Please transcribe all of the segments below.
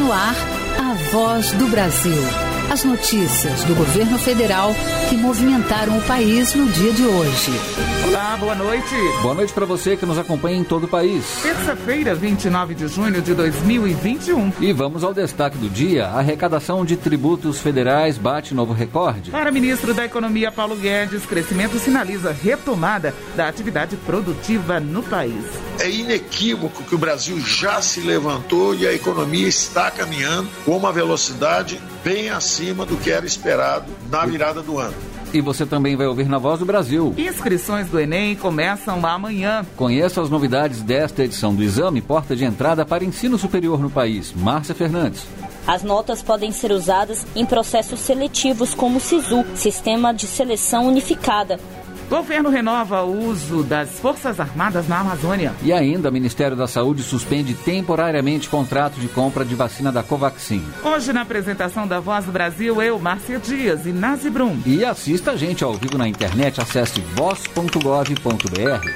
no ar, a Voz do Brasil. As notícias do governo federal que movimentaram o país no dia de hoje. Olá, boa noite. Boa noite para você que nos acompanha em todo o país. Terça-feira, 29 de junho de 2021. E vamos ao destaque do dia. A arrecadação de tributos federais bate novo recorde. Para o ministro da Economia, Paulo Guedes, crescimento sinaliza retomada da atividade produtiva no país. É inequívoco que o Brasil já se levantou e a economia está caminhando com uma velocidade bem acima do que era esperado na virada do ano. E você também vai ouvir na Voz do Brasil. Inscrições do Enem começam amanhã. Conheça as novidades desta edição do exame Porta de Entrada para Ensino Superior no país. Márcia Fernandes. As notas podem ser usadas em processos seletivos como o SISU, Sistema de Seleção Unificada. Governo renova o uso das Forças Armadas na Amazônia. E ainda, o Ministério da Saúde suspende temporariamente contrato de compra de vacina da Covaxin. Hoje, na apresentação da Voz do Brasil, eu, Márcia Dias e Nazi Brum. E assista a gente ao vivo na internet, acesse voz.gov.br.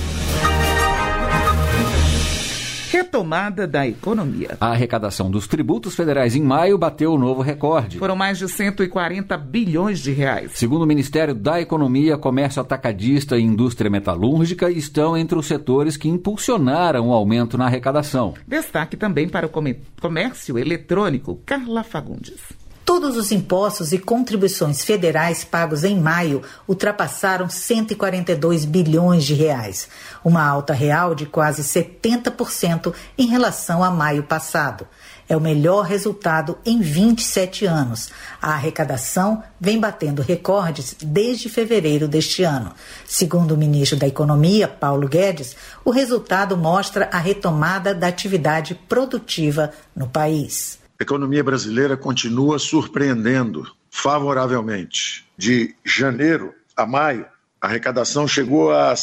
Retomada da economia. A arrecadação dos tributos federais em maio bateu o novo recorde. Foram mais de 140 bilhões de reais. Segundo o Ministério da Economia, comércio atacadista e indústria metalúrgica estão entre os setores que impulsionaram o aumento na arrecadação. Destaque também para o comércio eletrônico. Carla Fagundes. Todos os impostos e contribuições federais pagos em maio ultrapassaram 142 bilhões de reais, uma alta real de quase 70% em relação a maio passado. É o melhor resultado em 27 anos. A arrecadação vem batendo recordes desde fevereiro deste ano. Segundo o ministro da Economia, Paulo Guedes, o resultado mostra a retomada da atividade produtiva no país. A economia brasileira continua surpreendendo favoravelmente. De janeiro a maio, a arrecadação chegou a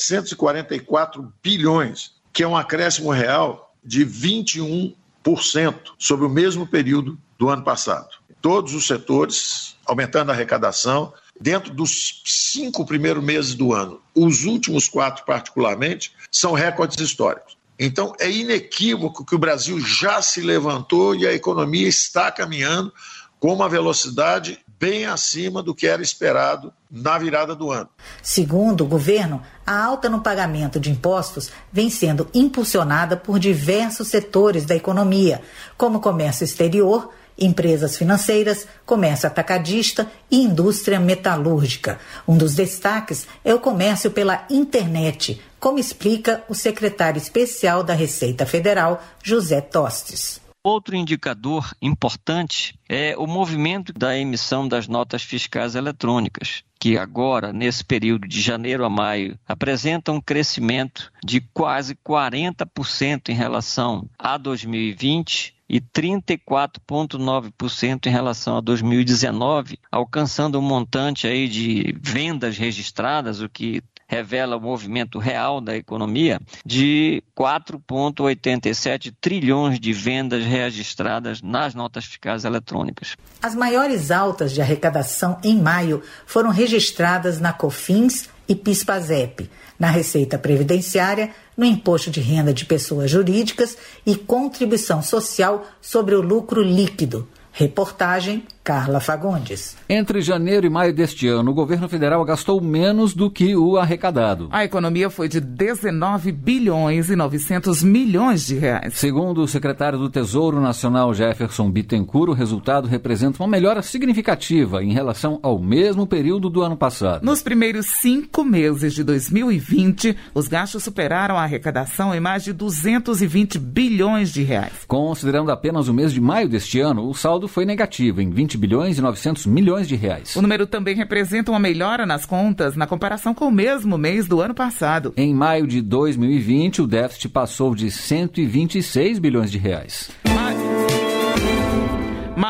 744 bilhões, que é um acréscimo real de 21% sobre o mesmo período do ano passado. Todos os setores aumentando a arrecadação dentro dos 5 primeiros meses do ano. Os últimos 4, particularmente, são recordes históricos. Então, é inequívoco que o Brasil já se levantou e a economia está caminhando com uma velocidade bem acima do que era esperado na virada do ano. Segundo o governo, a alta no pagamento de impostos vem sendo impulsionada por diversos setores da economia, como comércio exterior, empresas financeiras, comércio atacadista e indústria metalúrgica. Um dos destaques é o comércio pela internet, como explica o secretário especial da Receita Federal, José Tostes. Outro indicador importante é o movimento da emissão das notas fiscais eletrônicas, que agora, nesse período de janeiro a maio, apresenta um crescimento de quase 40% em relação a 2020 e 34,9% em relação a 2019, alcançando um montante aí de vendas registradas, o que revela o movimento real da economia, de 4,87 trilhões de vendas registradas nas notas fiscais eletrônicas. As maiores altas de arrecadação em maio foram registradas na COFINS e PIS/PASEP, na Receita Previdenciária, no Imposto de Renda de Pessoas Jurídicas e Contribuição Social sobre o Lucro Líquido. Reportagem Carla Fagundes. Entre janeiro e maio deste ano, o governo federal gastou menos do que o arrecadado. A economia foi de 19 bilhões e 900 milhões de reais. Segundo o secretário do Tesouro Nacional, Jefferson Bittencourt, o resultado representa uma melhora significativa em relação ao mesmo período do ano passado. Nos primeiros 5 meses de 2020, os gastos superaram a arrecadação em mais de 220 bilhões de reais. Considerando apenas o mês de maio deste ano, o saldo foi negativo, em 20 bilhões e 900 milhões de reais. O número também representa uma melhora nas contas na comparação com o mesmo mês do ano passado. Em maio de 2020, o déficit passou de 126 bilhões de reais. Mas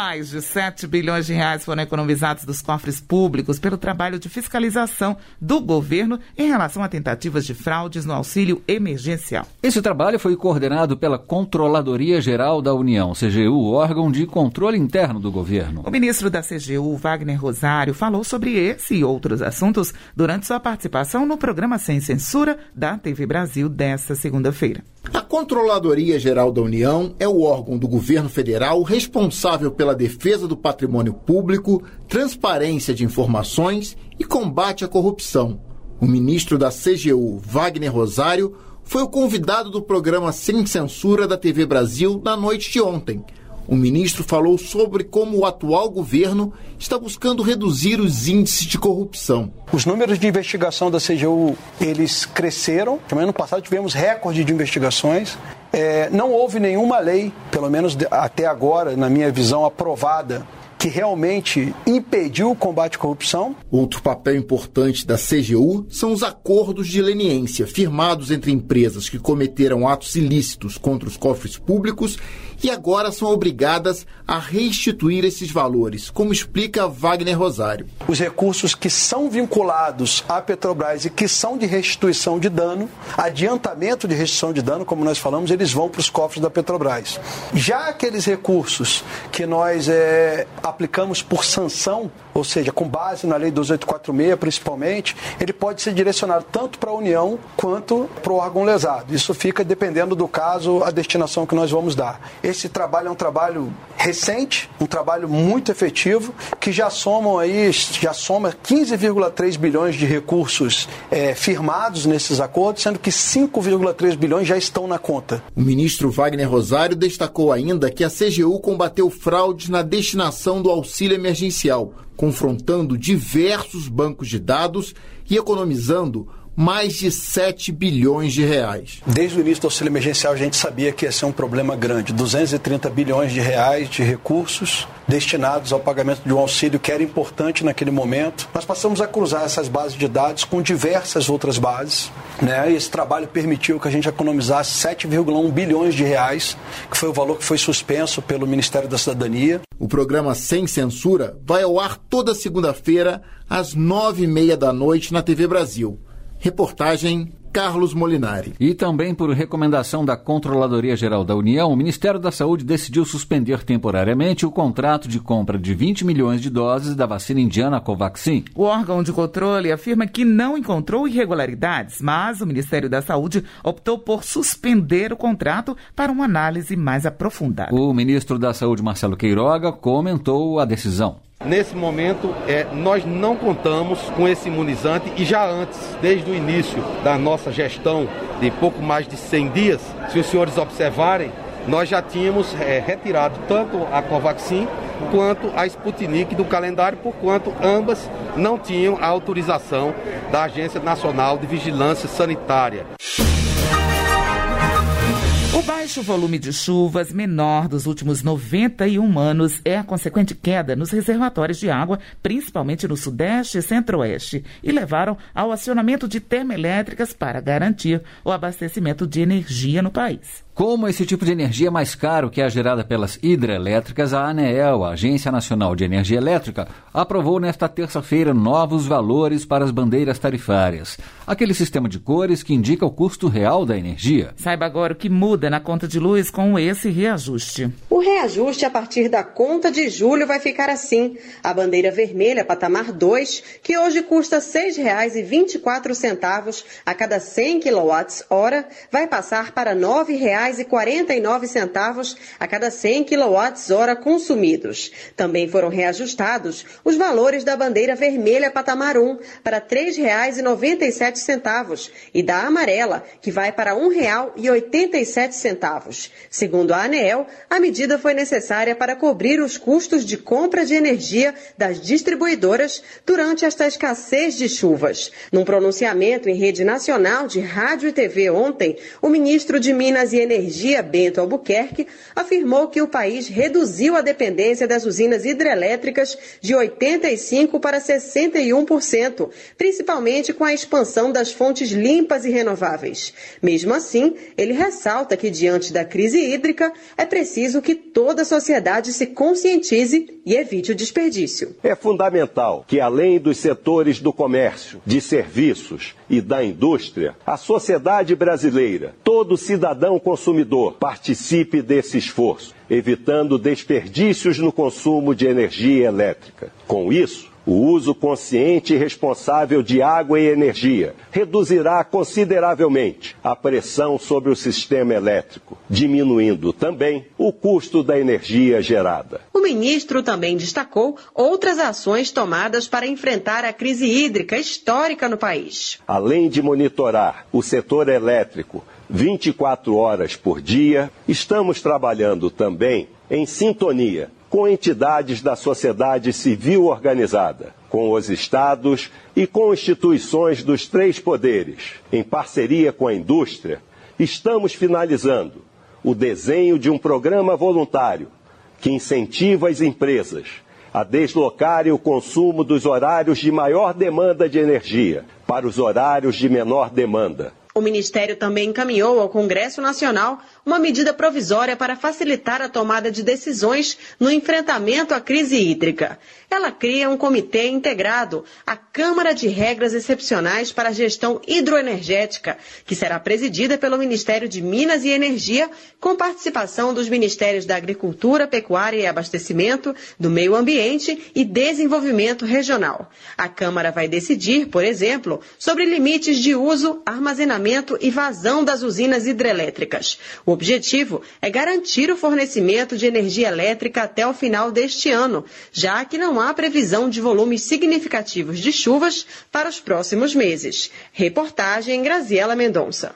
Mais de 7 bilhões de reais foram economizados dos cofres públicos pelo trabalho de fiscalização do governo em relação a tentativas de fraudes no auxílio emergencial. Esse trabalho foi coordenado pela Controladoria Geral da União, CGU, órgão de controle interno do governo. O ministro da CGU, Wagner Rosário, falou sobre esse e outros assuntos durante sua participação no programa Sem Censura da TV Brasil desta segunda-feira. A Controladoria Geral da União é o órgão do governo federal responsável pela defesa do patrimônio público, transparência de informações e combate à corrupção. O ministro da CGU, Wagner Rosário, foi o convidado do programa Sem Censura da TV Brasil na noite de ontem. O ministro falou sobre como o atual governo está buscando reduzir os índices de corrupção. Os números de investigação da CGU, eles cresceram. No ano passado tivemos recorde de investigações. Não houve nenhuma lei, pelo menos até agora, na minha visão, aprovada, que realmente impediu o combate à corrupção. Outro papel importante da CGU são os acordos de leniência firmados entre empresas que cometeram atos ilícitos contra os cofres públicos e agora são obrigadas a restituir esses valores, como explica Wagner Rosário. Os recursos que são vinculados à Petrobras e que são de restituição de dano, adiantamento de restituição de dano, como nós falamos, eles vão para os cofres da Petrobras. Já aqueles recursos que nós aplicamos por sanção, ou seja, com base na Lei 12846 principalmente, ele pode ser direcionado tanto para a União quanto para o órgão lesado. Isso fica dependendo do caso, a destinação que nós vamos dar. Esse trabalho é um trabalho recente, um trabalho muito efetivo, que já soma 15,3 bilhões de recursos firmados nesses acordos, sendo que 5,3 bilhões já estão na conta. O ministro Wagner Rosário destacou ainda que a CGU combateu fraudes na destinação do auxílio emergencial, confrontando diversos bancos de dados e economizando mais de 7 bilhões de reais. Desde o início do auxílio emergencial a gente sabia que ia ser um problema grande. 230 bilhões de reais de recursos destinados ao pagamento de um auxílio que era importante naquele momento. Nós passamos a cruzar essas bases de dados com diversas outras bases, né? E esse trabalho permitiu que a gente economizasse 7,1 bilhões de reais, que foi o valor que foi suspenso pelo Ministério da Cidadania. O programa Sem Censura vai ao ar toda segunda-feira às 9h30 da noite na TV Brasil. Reportagem Carlos Molinari. E também por recomendação da Controladoria Geral da União, o Ministério da Saúde decidiu suspender temporariamente o contrato de compra de 20 milhões de doses da vacina indiana Covaxin. O órgão de controle afirma que não encontrou irregularidades, mas o Ministério da Saúde optou por suspender o contrato para uma análise mais aprofundada. O ministro da Saúde, Marcelo Queiroga, comentou a decisão. Nesse momento, nós não contamos com esse imunizante e já antes, desde o início da nossa gestão de pouco mais de 100 dias, se os senhores observarem, nós já tínhamos retirado tanto a Covaxin quanto a Sputnik do calendário, porquanto ambas não tinham a autorização da Agência Nacional de Vigilância Sanitária. O baixo volume de chuvas menor dos últimos 91 anos é a consequente queda nos reservatórios de água, principalmente no Sudeste e Centro-Oeste, e levaram ao acionamento de termoelétricas para garantir o abastecimento de energia no país. Como esse tipo de energia é mais caro que a gerada pelas hidrelétricas, a ANEEL, a Agência Nacional de Energia Elétrica, aprovou nesta terça-feira novos valores para as bandeiras tarifárias. Aquele sistema de cores que indica o custo real da energia. Saiba agora o que muda na conta de luz com esse reajuste. O reajuste a partir da conta de julho vai ficar assim. A bandeira vermelha patamar 2, que hoje custa R$ 6,24 a cada 100 kWh, vai passar para R$ 9,49 a cada 100 kWh consumidos. Também foram reajustados os valores da bandeira vermelha patamar 1 para R$ 3,97 e da amarela, que vai para R$ 1,87. Segundo a ANEEL, a medida foi necessária para cobrir os custos de compra de energia das distribuidoras durante esta escassez de chuvas. Num pronunciamento em rede nacional de rádio e TV ontem, o ministro de Minas e Energia Energia, Bento Albuquerque, afirmou que o país reduziu a dependência das usinas hidrelétricas de 85% para 61%, principalmente com a expansão das fontes limpas e renováveis. Mesmo assim, ele ressalta que, diante da crise hídrica, é preciso que toda a sociedade se conscientize e evite o desperdício. É fundamental que, além dos setores do comércio, de serviços e da indústria, a sociedade brasileira, todo cidadão consumidor, participe desse esforço, evitando desperdícios no consumo de energia elétrica. Com isso, o uso consciente e responsável de água e energia reduzirá consideravelmente a pressão sobre o sistema elétrico, diminuindo também o custo da energia gerada. O ministro também destacou outras ações tomadas para enfrentar a crise hídrica histórica no país. Além de monitorar o setor elétrico 24 horas por dia, estamos trabalhando também em sintonia com entidades da sociedade civil organizada, com os estados e com instituições dos 3 poderes. Em parceria com a indústria, estamos finalizando o desenho de um programa voluntário que incentiva as empresas a deslocarem o consumo dos horários de maior demanda de energia para os horários de menor demanda. O Ministério também encaminhou ao Congresso Nacional uma medida provisória para facilitar a tomada de decisões no enfrentamento à crise hídrica. Ela cria um comitê integrado, a Câmara de Regras Excepcionais para a Gestão Hidroenergética, que será presidida pelo Ministério de Minas e Energia, com participação dos Ministérios da Agricultura, Pecuária e Abastecimento, do Meio Ambiente e Desenvolvimento Regional. A Câmara vai decidir, por exemplo, sobre limites de uso, armazenamento e vazão das usinas hidrelétricas. O objetivo é garantir o fornecimento de energia elétrica até o final deste ano, já que não há previsão de volumes significativos de chuvas para os próximos meses. Reportagem Graziela Mendonça.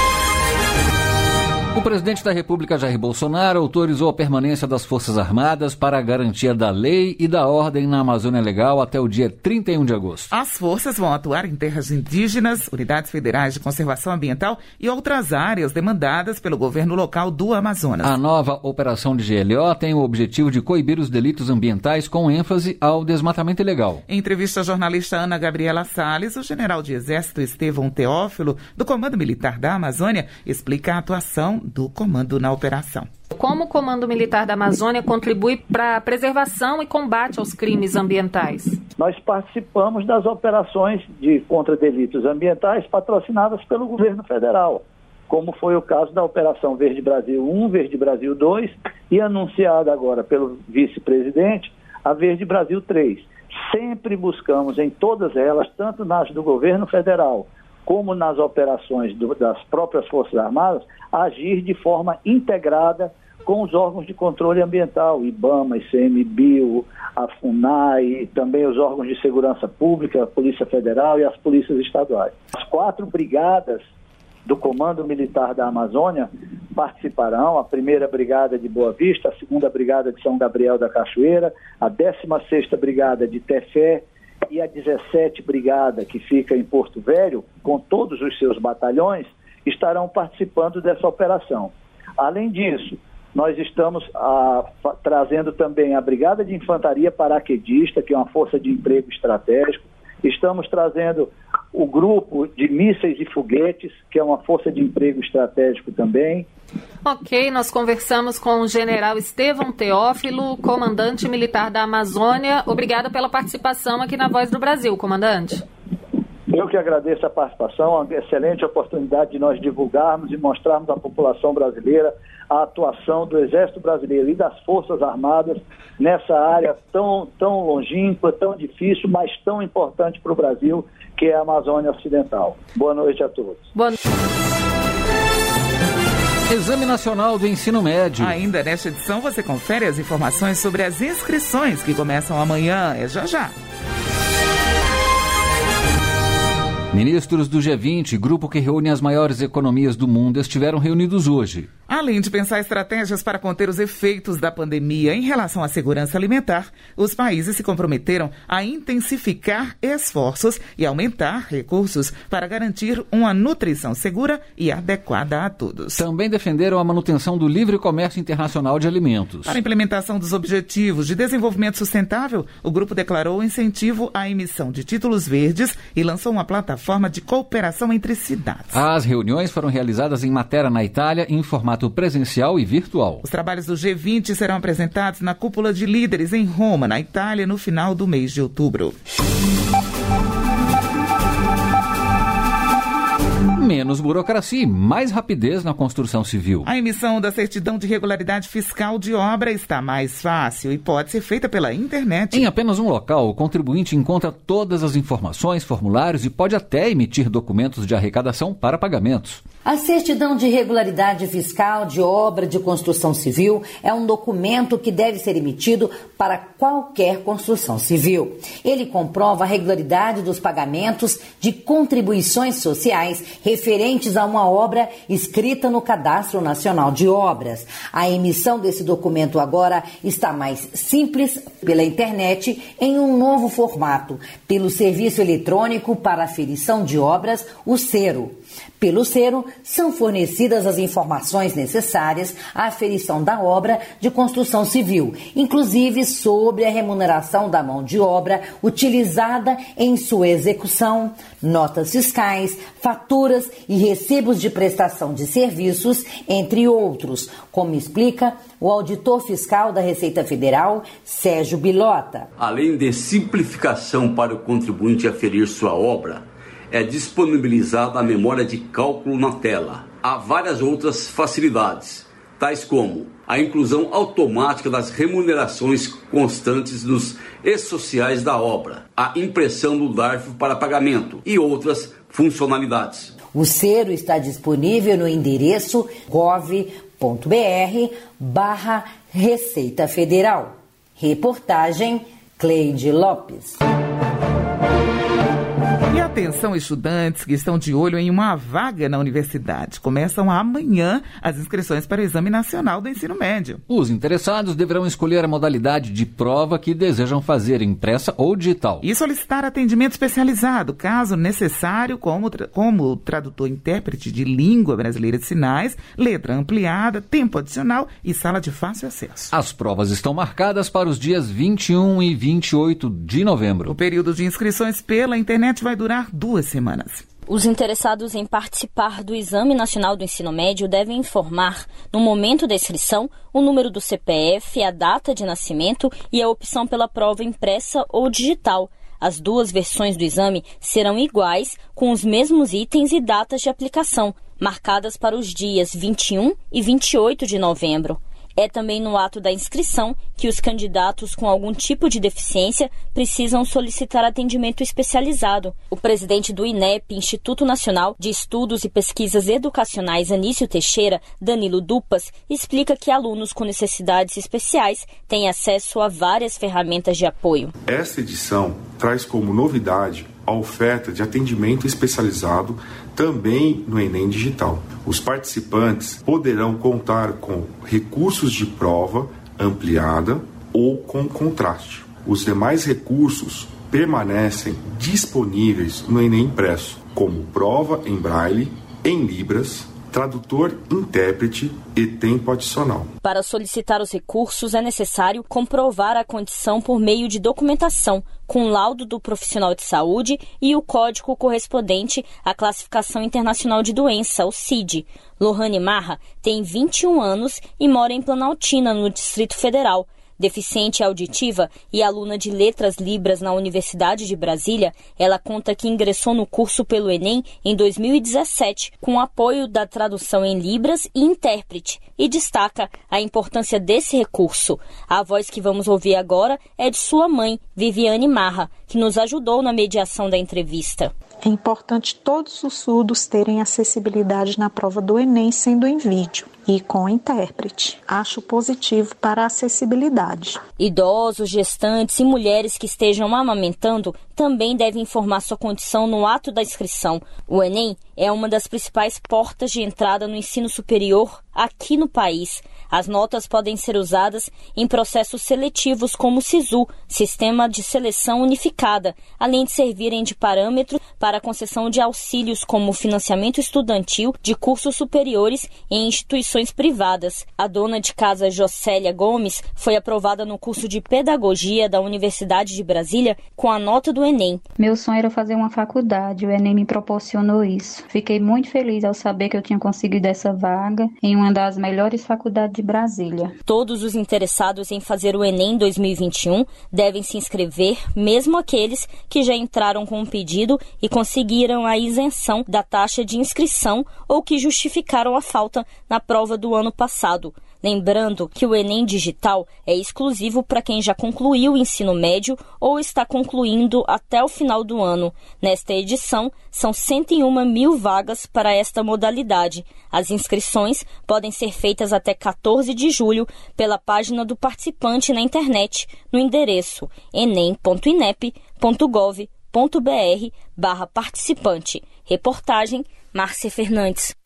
O presidente da República, Jair Bolsonaro, autorizou a permanência das Forças Armadas para a garantia da lei e da ordem na Amazônia Legal até o dia 31 de agosto. As forças vão atuar em terras indígenas, unidades federais de conservação ambiental e outras áreas demandadas pelo governo local do Amazonas. A nova operação de GLO tem o objetivo de coibir os delitos ambientais com ênfase ao desmatamento ilegal. Em entrevista à jornalista Ana Gabriela Salles, o general de Exército Estevão Teófilo, do Comando Militar da Amazônia, explica a atuação do comando na operação. Como o Comando Militar da Amazônia contribui para a preservação e combate aos crimes ambientais? Nós participamos das operações de contra delitos ambientais patrocinadas pelo governo federal, como foi o caso da Operação Verde Brasil 1, Verde Brasil 2 e anunciada agora pelo vice-presidente, a Verde Brasil 3. Sempre buscamos em todas elas, tanto nas do governo federal como nas operações das próprias Forças Armadas, agir de forma integrada com os órgãos de controle ambiental, IBAMA, ICMBio, a FUNAI, também os órgãos de segurança pública, a Polícia Federal e as polícias estaduais. As 4 brigadas do Comando Militar da Amazônia participarão, a 1ª Brigada de Boa Vista, a 2ª Brigada de São Gabriel da Cachoeira, a 16ª Brigada de Tefé, e a 17ª Brigada, que fica em Porto Velho, com todos os seus batalhões, estarão participando dessa operação. Além disso, nós estamos trazendo também a Brigada de Infantaria Paraquedista, que é uma força de emprego estratégico. Estamos trazendo o grupo de mísseis e foguetes, que é uma força de emprego estratégico também. Ok, nós conversamos com o general Estevão Teófilo, comandante militar da Amazônia. Obrigada pela participação aqui na Voz do Brasil, comandante. Eu que agradeço a participação, uma excelente oportunidade de nós divulgarmos e mostrarmos à população brasileira a atuação do Exército Brasileiro e das Forças Armadas nessa área tão longínqua, tão difícil, mas tão importante para o Brasil, que é a Amazônia Ocidental. Boa noite a todos. Boa noite. Exame Nacional do Ensino Médio. Ainda nesta edição você confere as informações sobre as inscrições que começam amanhã. É já. Ministros do G20, grupo que reúne as maiores economias do mundo, estiveram reunidos hoje. Além de pensar estratégias para conter os efeitos da pandemia em relação à segurança alimentar, os países se comprometeram a intensificar esforços e aumentar recursos para garantir uma nutrição segura e adequada a todos. Também defenderam a manutenção do livre comércio internacional de alimentos. Para a implementação dos Objetivos de Desenvolvimento Sustentável, o grupo declarou incentivo à emissão de títulos verdes e lançou uma plataforma de cooperação entre cidades. As reuniões foram realizadas em Matera, na Itália, em formato presencial e virtual. Os trabalhos do G20 serão apresentados na cúpula de líderes em Roma, na Itália, no final do mês de outubro. Menos burocracia e mais rapidez na construção civil. A emissão da certidão de regularidade fiscal de obra está mais fácil e pode ser feita pela internet. Em apenas um local, o contribuinte encontra todas as informações, formulários e pode até emitir documentos de arrecadação para pagamentos. A certidão de regularidade fiscal de obra de construção civil é um documento que deve ser emitido para qualquer construção civil. Ele comprova a regularidade dos pagamentos de contribuições sociais referentes a uma obra inscrita no Cadastro Nacional de Obras. A emissão desse documento agora está mais simples pela internet em um novo formato, pelo Serviço Eletrônico para Aferição de Obras, o SERO. Pelo SERO, são fornecidas as informações necessárias à aferição da obra de construção civil, inclusive sobre a remuneração da mão de obra utilizada em sua execução, notas fiscais, faturas e recibos de prestação de serviços, entre outros, como explica o auditor fiscal da Receita Federal, Sérgio Bilota. Além de simplificação para o contribuinte aferir sua obra, é disponibilizada a memória de cálculo na tela. Há várias outras facilidades, tais como a inclusão automática das remunerações constantes nos e-sociais da obra, a impressão do DARF para pagamento e outras funcionalidades. O SERO está disponível no endereço gov.br/Receita Federal. Reportagem Cleide Lopes. E atenção, estudantes que estão de olho em uma vaga na universidade. Começam amanhã as inscrições para o Exame Nacional do Ensino Médio. Os interessados deverão escolher a modalidade de prova que desejam fazer, impressa ou digital. E solicitar atendimento especializado, caso necessário, como tradutor-intérprete de língua brasileira de sinais, letra ampliada, tempo adicional e sala de fácil acesso. As provas estão marcadas para os dias 21 e 28 de novembro. O período de inscrições pela internet vai durar 2 semanas. Os interessados em participar do Exame Nacional do Ensino Médio devem informar, no momento da inscrição, o número do CPF, a data de nascimento e a opção pela prova impressa ou digital. As 2 versões do exame serão iguais, com os mesmos itens e datas de aplicação, marcadas para os dias 21 e 28 de novembro. É também no ato da inscrição que os candidatos com algum tipo de deficiência precisam solicitar atendimento especializado. O presidente do INEP, Instituto Nacional de Estudos e Pesquisas Educacionais, Anício Teixeira, Danilo Dupas, explica que alunos com necessidades especiais têm acesso a várias ferramentas de apoio. Esta edição traz como novidade a oferta de atendimento especializado também no Enem Digital. Os participantes poderão contar com recursos de prova ampliada ou com contraste. Os demais recursos permanecem disponíveis no Enem Impresso, como prova em braille, em libras, tradutor-intérprete e tempo adicional. Para solicitar os recursos, é necessário comprovar a condição por meio de documentação, com laudo do profissional de saúde e o código correspondente à Classificação Internacional de Doença, o CID. Lohane Marra tem 21 anos e mora em Planaltina, no Distrito Federal. Deficiente auditiva e aluna de Letras Libras na Universidade de Brasília, ela conta que ingressou no curso pelo Enem em 2017, com apoio da tradução em Libras e intérprete, e destaca a importância desse recurso. A voz que vamos ouvir agora é de sua mãe, Viviane Marra, que nos ajudou na mediação da entrevista. É importante todos os surdos terem acessibilidade na prova do Enem, sendo em vídeo e com intérprete. Acho positivo para a acessibilidade. Idosos, gestantes e mulheres que estejam amamentando também deve informar sua condição no ato da inscrição. O Enem é uma das principais portas de entrada no ensino superior aqui no país. As notas podem ser usadas em processos seletivos como o SISU, Sistema de Seleção Unificada, além de servirem de parâmetro para a concessão de auxílios como financiamento estudantil de cursos superiores em instituições privadas. A dona de casa Jocélia Gomes foi aprovada no curso de Pedagogia da Universidade de Brasília com a nota do Enem. Meu sonho era fazer uma faculdade, o Enem me proporcionou isso. Fiquei muito feliz ao saber que eu tinha conseguido essa vaga em uma das melhores faculdades de Brasília. Todos os interessados em fazer o Enem 2021 devem se inscrever, mesmo aqueles que já entraram com um pedido e conseguiram a isenção da taxa de inscrição ou que justificaram a falta na prova do ano passado. Lembrando que o Enem Digital é exclusivo para quem já concluiu o ensino médio ou está concluindo até o final do ano. Nesta edição, são 101 mil vagas para esta modalidade. As inscrições podem ser feitas até 14 de julho pela página do participante na internet, no endereço enem.inep.gov.br/participante. Reportagem Márcia Fernandes.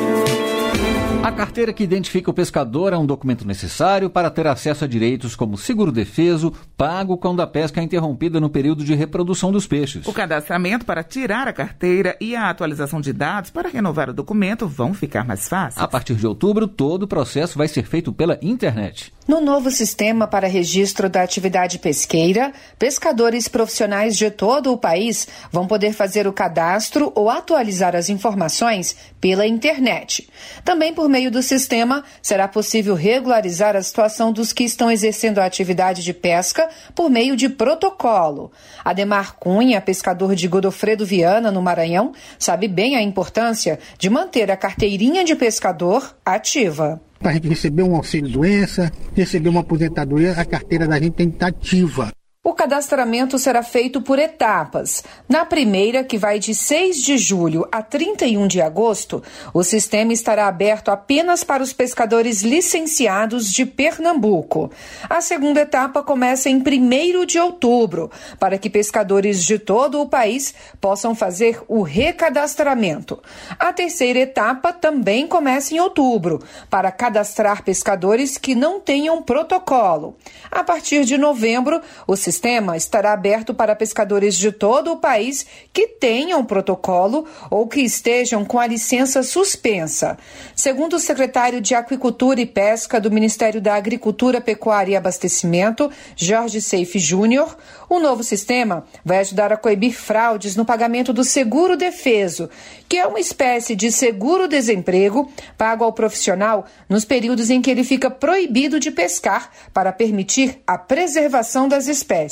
A carteira que identifica o pescador é um documento necessário para ter acesso a direitos como seguro-defeso, pago quando a pesca é interrompida no período de reprodução dos peixes. O cadastramento para tirar a carteira e a atualização de dados para renovar o documento vão ficar mais fáceis. A partir de outubro, todo o processo vai ser feito pela internet. No novo sistema para registro da atividade pesqueira, pescadores profissionais de todo o país vão poder fazer o cadastro ou atualizar as informações pela internet. Também por meio do sistema, será possível regularizar a situação dos que estão exercendo a atividade de pesca por meio de protocolo. Ademar Cunha, pescador de Godofredo Viana, no Maranhão, sabe bem a importância de manter a carteirinha de pescador ativa. Para a gente receber um auxílio-doença, receber uma aposentadoria, a carteira da gente tem que estar ativa. O cadastramento será feito por etapas. Na primeira, que vai de 6 de julho a 31 de agosto, o sistema estará aberto apenas para os pescadores licenciados de Pernambuco. A segunda etapa começa em 1º de outubro, para que pescadores de todo o país possam fazer o recadastramento. A terceira etapa também começa em outubro, para cadastrar pescadores que não tenham protocolo. A partir de novembro, o sistema estará aberto para pescadores de todo o país que tenham protocolo ou que estejam com a licença suspensa. Segundo o secretário de Aquicultura e Pesca do Ministério da Agricultura, Pecuária e Abastecimento, Jorge Seife Júnior, o novo sistema vai ajudar a coibir fraudes no pagamento do seguro-defeso, que é uma espécie de seguro-desemprego pago ao profissional nos períodos em que ele fica proibido de pescar para permitir a preservação das espécies.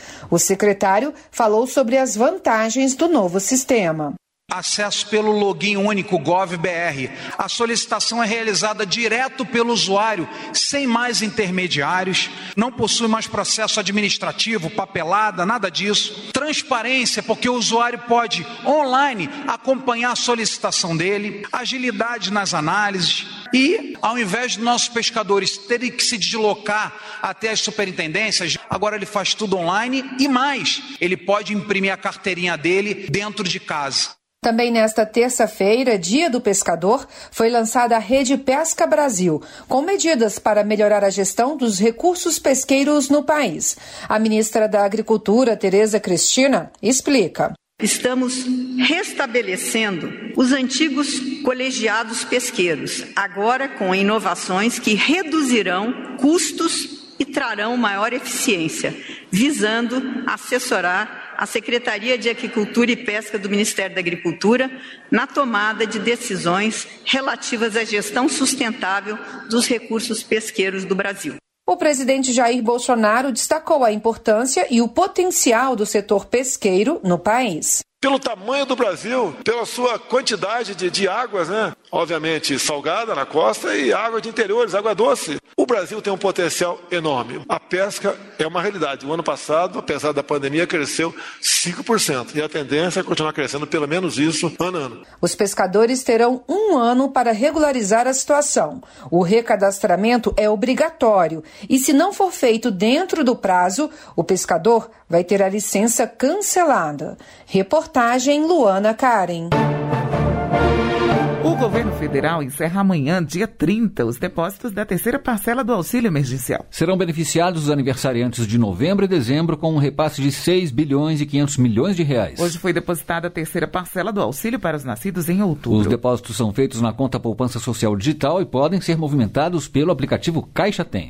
O secretário falou sobre as vantagens do novo sistema. Acesso pelo login único GovBR. A solicitação é realizada direto pelo usuário, sem mais intermediários. Não possui mais processo administrativo, papelada, nada disso. Transparência, porque o usuário pode online acompanhar a solicitação dele. Agilidade nas análises. E, ao invés de nossos pescadores terem que se deslocar até as superintendências, agora ele faz tudo online e mais, ele pode imprimir a carteirinha dele dentro de casa. Também nesta terça-feira, Dia do Pescador, foi lançada a Rede Pesca Brasil, com medidas para melhorar a gestão dos recursos pesqueiros no país. A ministra da Agricultura, Tereza Cristina, explica. Estamos restabelecendo os antigos colegiados pesqueiros, agora com inovações que reduzirão custos e trarão maior eficiência, visando assessorar a Secretaria de Aquicultura e Pesca do Ministério da Agricultura na tomada de decisões relativas à gestão sustentável dos recursos pesqueiros do Brasil. O presidente Jair Bolsonaro destacou a importância e o potencial do setor pesqueiro no país. Pelo tamanho do Brasil, pela sua quantidade de águas, né? Obviamente salgada na costa e água de interiores, água doce. O Brasil tem um potencial enorme. A pesca é uma realidade. O ano passado, apesar da pandemia, cresceu 5%. E a tendência é continuar crescendo pelo menos isso ano a ano. Os pescadores terão 1 ano para regularizar a situação. O recadastramento é obrigatório e, se não for feito dentro do prazo, o pescador vai ter a licença cancelada. Reportagem Luana Karen. O governo federal encerra amanhã, dia 30, os depósitos da terceira parcela do auxílio emergencial. Serão beneficiados os aniversariantes de novembro e dezembro com um repasse de 6 bilhões e 500 milhões de reais. Hoje foi depositada a terceira parcela do auxílio para os nascidos em outubro. Os depósitos são feitos na conta Poupança Social Digital e podem ser movimentados pelo aplicativo Caixa Tem.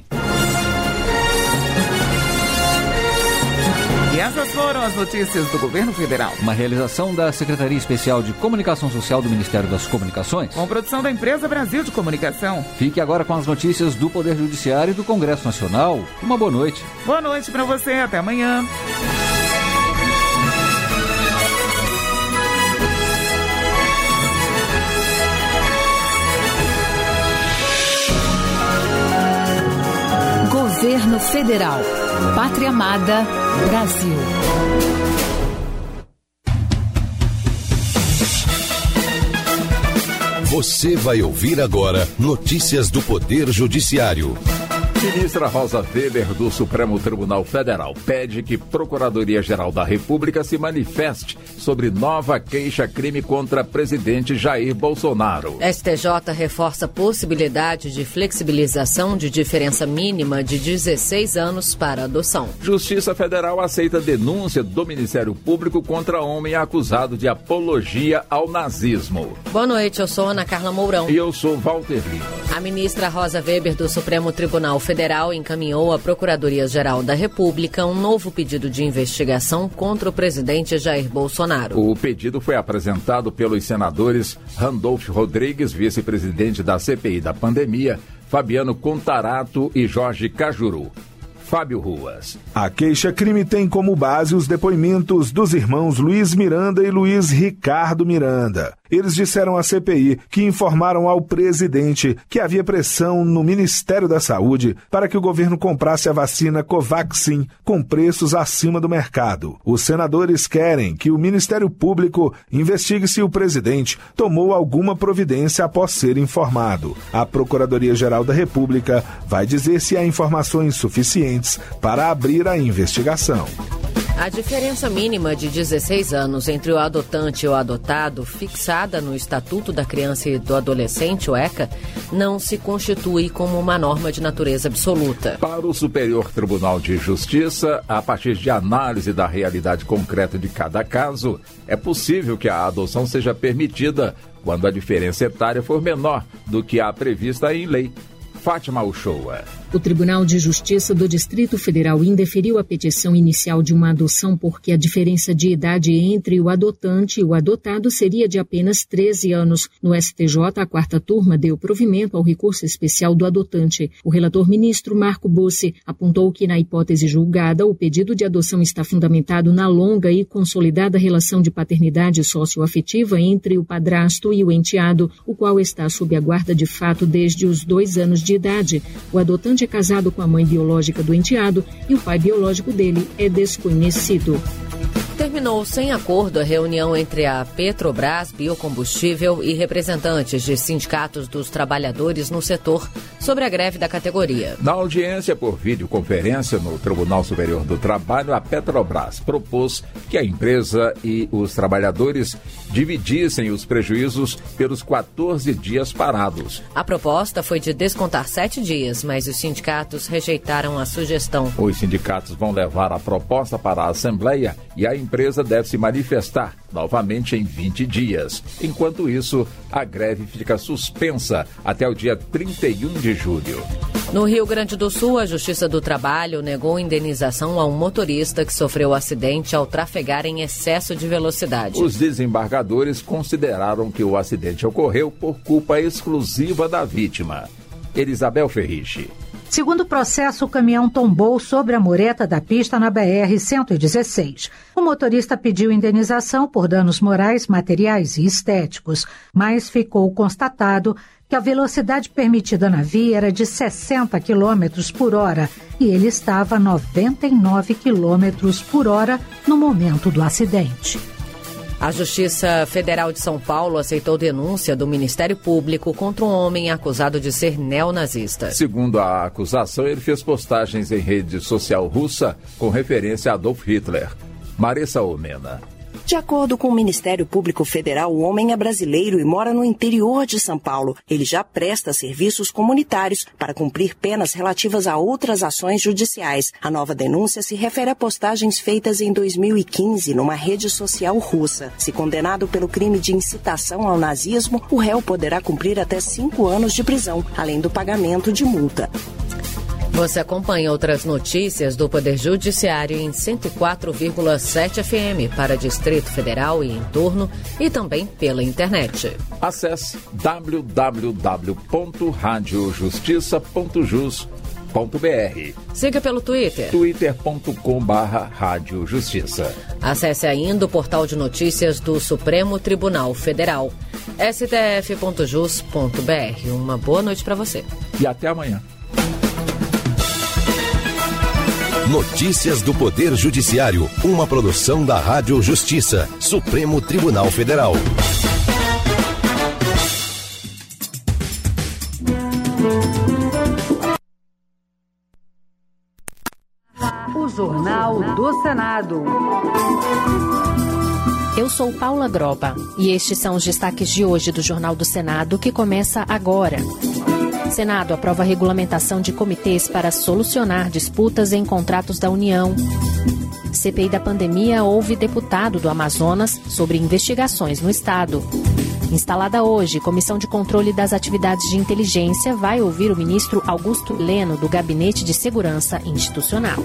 E essas foram as notícias do governo federal. Uma realização da Secretaria Especial de Comunicação Social do Ministério das Comunicações. Com produção da Empresa Brasil de Comunicação. Fique agora com as notícias do Poder Judiciário e do Congresso Nacional. Uma boa noite. Boa noite para você. Até amanhã. Governo Federal. Pátria Amada, Brasil. Você vai ouvir agora notícias do Poder Judiciário. Ministra Rosa Weber, do Supremo Tribunal Federal, pede que Procuradoria-Geral da República se manifeste sobre nova queixa-crime contra presidente Jair Bolsonaro. STJ reforça a possibilidade de flexibilização de diferença mínima de 16 anos para adoção. Justiça Federal aceita denúncia do Ministério Público contra homem acusado de apologia ao nazismo. Boa noite, eu sou Ana Carla Mourão. E eu sou Walter Lima. A ministra Rosa Weber, do Supremo Tribunal Federal, encaminhou à Procuradoria-Geral da República um novo pedido de investigação contra o presidente Jair Bolsonaro. O pedido foi apresentado pelos senadores Randolfo Rodrigues, vice-presidente da CPI da pandemia, Fabiano Contarato e Jorge Cajuru. Fábio Ruas. A queixa-crime tem como base os depoimentos dos irmãos Luiz Miranda e Luiz Ricardo Miranda. Eles disseram à CPI que informaram ao presidente que havia pressão no Ministério da Saúde para que o governo comprasse a vacina Covaxin com preços acima do mercado. Os senadores querem que o Ministério Público investigue se o presidente tomou alguma providência após ser informado. A Procuradoria-Geral da República vai dizer se há informações suficientes para abrir a investigação. A diferença mínima de 16 anos entre o adotante e o adotado, fixada no Estatuto da Criança e do Adolescente, o ECA, não se constitui como uma norma de natureza absoluta. Para o Superior Tribunal de Justiça, a partir de análise da realidade concreta de cada caso, é possível que a adoção seja permitida quando a diferença etária for menor do que a prevista em lei. Fátima Uchoa. O Tribunal de Justiça do Distrito Federal indeferiu a petição inicial de uma adoção porque a diferença de idade entre o adotante e o adotado seria de apenas 13 anos. No STJ, a quarta turma deu provimento ao recurso especial do adotante. O relator ministro Marco Bossi apontou que, na hipótese julgada, o pedido de adoção está fundamentado na longa e consolidada relação de paternidade socioafetiva entre o padrasto e o enteado, o qual está sob a guarda de fato desde os 2 anos de idade. O adotante é casado com a mãe biológica do enteado e o pai biológico dele é desconhecido. Terminou sem acordo a reunião entre a Petrobras Biocombustível e representantes de sindicatos dos trabalhadores no setor sobre a greve da categoria. Na audiência por videoconferência no Tribunal Superior do Trabalho, a Petrobras propôs que a empresa e os trabalhadores dividissem os prejuízos pelos 14 dias parados. A proposta foi de descontar 7 dias, mas os sindicatos rejeitaram a sugestão. Os sindicatos vão levar a proposta para a Assembleia e a empresa deve se manifestar novamente em 20 dias. Enquanto isso, a greve fica suspensa até o dia 31 de julho. No Rio Grande do Sul, a Justiça do Trabalho negou indenização a um motorista que sofreu acidente ao trafegar em excesso de velocidade. Os desembargadores consideraram que o acidente ocorreu por culpa exclusiva da vítima. Elisabel Ferriche. Segundo o processo, o caminhão tombou sobre a mureta da pista na BR-116. O motorista pediu indenização por danos morais, materiais e estéticos, mas ficou constatado que a velocidade permitida na via era de 60 km por hora e ele estava a 99 km por hora no momento do acidente. A Justiça Federal de São Paulo aceitou denúncia do Ministério Público contra um homem acusado de ser neonazista. Segundo a acusação, ele fez postagens em rede social russa com referência a Adolf Hitler. Marissa Omena. De acordo com o Ministério Público Federal, o homem é brasileiro e mora no interior de São Paulo. Ele já presta serviços comunitários para cumprir penas relativas a outras ações judiciais. A nova denúncia se refere a postagens feitas em 2015 numa rede social russa. Se condenado pelo crime de incitação ao nazismo, o réu poderá cumprir até 5 anos de prisão, além do pagamento de multa. Você acompanha outras notícias do Poder Judiciário em 104,7 FM para Distrito Federal e entorno e também pela internet. Acesse www.radiojustiça.jus.br. Siga pelo Twitter. twitter.com/radiojustiça. Acesse ainda o portal de notícias do Supremo Tribunal Federal, stf.jus.br. Uma boa noite para você. E até amanhã. Notícias do Poder Judiciário, uma produção da Rádio Justiça, Supremo Tribunal Federal. O Jornal do Senado. Eu sou Paula Groba e estes são os destaques de hoje do Jornal do Senado, que começa agora. Senado aprova a regulamentação de comitês para solucionar disputas em contratos da União. CPI da pandemia ouve deputado do Amazonas sobre investigações no estado. Instalada hoje, Comissão de Controle das Atividades de Inteligência vai ouvir o ministro Augusto Leno, do Gabinete de Segurança Institucional.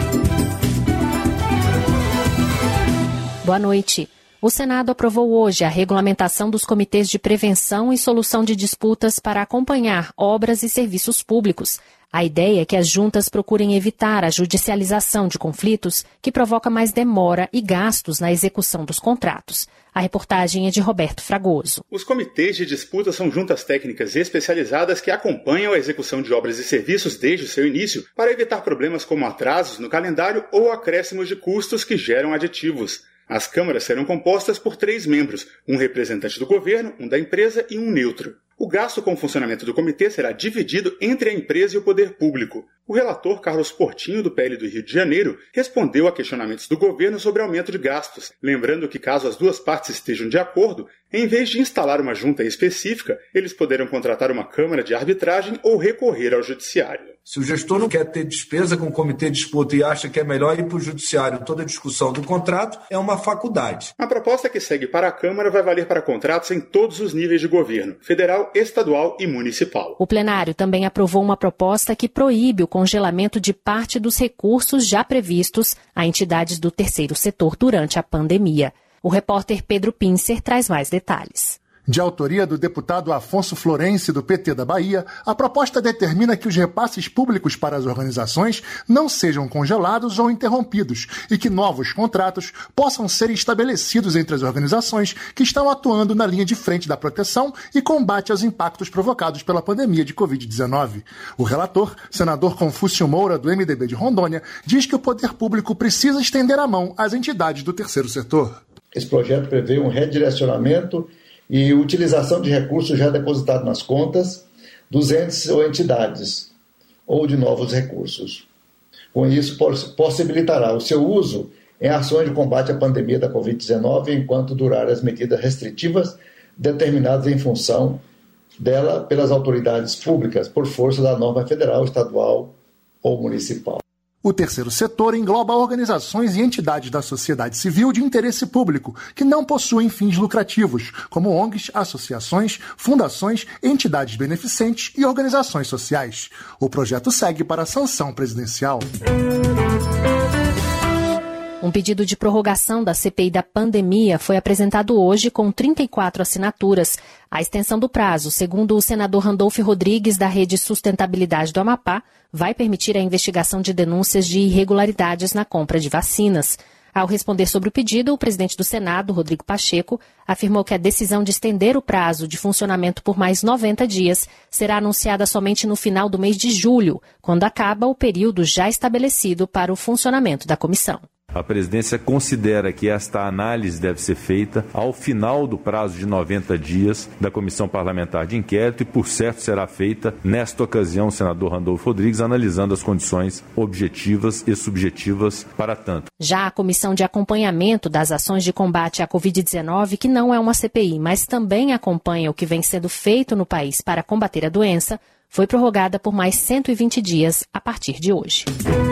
Boa noite. O Senado aprovou hoje a regulamentação dos comitês de prevenção e solução de disputas para acompanhar obras e serviços públicos. A ideia é que as juntas procurem evitar a judicialização de conflitos que provoca mais demora e gastos na execução dos contratos. A reportagem é de Roberto Fragoso. Os comitês de disputa são juntas técnicas especializadas que acompanham a execução de obras e serviços desde o seu início para evitar problemas como atrasos no calendário ou acréscimos de custos que geram aditivos. As câmaras serão compostas por 3 membros, um representante do governo, um da empresa e um neutro. O gasto com o funcionamento do comitê será dividido entre a empresa e o poder público. O relator Carlos Portinho, do PL do Rio de Janeiro, respondeu a questionamentos do governo sobre aumento de gastos, lembrando que caso as duas partes estejam de acordo, em vez de instalar uma junta específica, eles poderão contratar uma câmara de arbitragem ou recorrer ao judiciário. Se o gestor não quer ter despesa com o comitê de disputa e acha que é melhor ir para o judiciário toda a discussão do contrato, é uma faculdade. A proposta que segue para a Câmara vai valer para contratos em todos os níveis de governo, federal, estadual e municipal. O plenário também aprovou uma proposta que proíbe o congelamento de parte dos recursos já previstos a entidades do terceiro setor durante a pandemia. O repórter Pedro Pincer traz mais detalhes. De autoria do deputado Afonso Florense, do PT da Bahia, a proposta determina que os repasses públicos para as organizações não sejam congelados ou interrompidos e que novos contratos possam ser estabelecidos entre as organizações que estão atuando na linha de frente da proteção e combate aos impactos provocados pela pandemia de Covid-19. O relator, senador Confúcio Moura, do MDB de Rondônia, diz que o poder público precisa estender a mão às entidades do terceiro setor. Esse projeto prevê um redirecionamento e utilização de recursos já depositados nas contas dos entes ou entidades, ou de novos recursos. Com isso, possibilitará o seu uso em ações de combate à pandemia da Covid-19 enquanto durar as medidas restritivas determinadas em função dela pelas autoridades públicas, por força da norma federal, estadual ou municipal. O terceiro setor engloba organizações e entidades da sociedade civil de interesse público, que não possuem fins lucrativos, como ONGs, associações, fundações, entidades beneficentes e organizações sociais. O projeto segue para a sanção presidencial. Um pedido de prorrogação da CPI da pandemia foi apresentado hoje com 34 assinaturas. A extensão do prazo, segundo o senador Randolfo Rodrigues, da Rede Sustentabilidade do Amapá, vai permitir a investigação de denúncias de irregularidades na compra de vacinas. Ao responder sobre o pedido, o presidente do Senado, Rodrigo Pacheco, afirmou que a decisão de estender o prazo de funcionamento por mais 90 dias será anunciada somente no final do mês de julho, quando acaba o período já estabelecido para o funcionamento da comissão. A presidência considera que esta análise deve ser feita ao final do prazo de 90 dias da Comissão Parlamentar de Inquérito e, por certo, será feita, nesta ocasião, o senador Randolfo Rodrigues, analisando as condições objetivas e subjetivas para tanto. Já a Comissão de Acompanhamento das Ações de Combate à Covid-19, que não é uma CPI, mas também acompanha o que vem sendo feito no país para combater a doença, foi prorrogada por mais 120 dias a partir de hoje.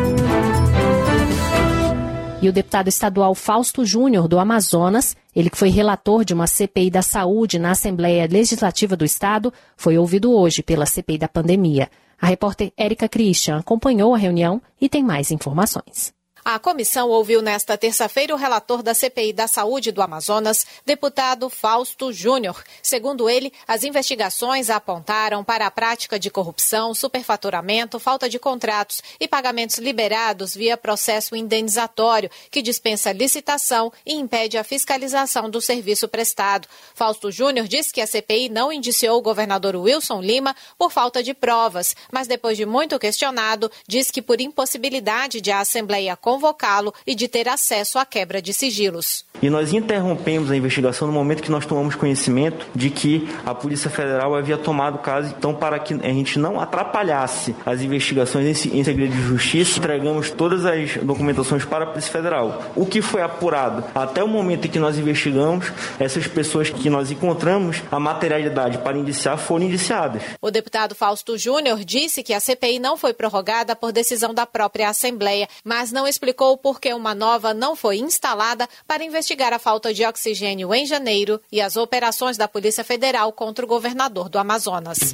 E o deputado estadual Fausto Júnior, do Amazonas, ele que foi relator de uma CPI da saúde na Assembleia Legislativa do Estado, foi ouvido hoje pela CPI da pandemia. A repórter Érica Christian acompanhou a reunião e tem mais informações. A comissão ouviu nesta terça-feira o relator da CPI da Saúde do Amazonas, deputado Fausto Júnior. Segundo ele, as investigações apontaram para a prática de corrupção, superfaturamento, falta de contratos e pagamentos liberados via processo indenizatório, que dispensa licitação e impede a fiscalização do serviço prestado. Fausto Júnior disse que a CPI não indiciou o governador Wilson Lima por falta de provas, mas depois de muito questionado, diz que por impossibilidade de a Assembleia convocá-lo e de ter acesso à quebra de sigilos. E nós interrompemos a investigação no momento que nós tomamos conhecimento de que a Polícia Federal havia tomado o caso. Então, para que a gente não atrapalhasse as investigações em segredo de justiça, entregamos todas as documentações para a Polícia Federal. O que foi apurado até o momento em que nós investigamos, essas pessoas que nós encontramos a materialidade para indiciar foram indiciadas. O deputado Fausto Júnior disse que a CPI não foi prorrogada por decisão da própria Assembleia, mas não explicou por que uma nova não foi instalada para investigar a falta de oxigênio em janeiro e as operações da Polícia Federal contra o governador do Amazonas.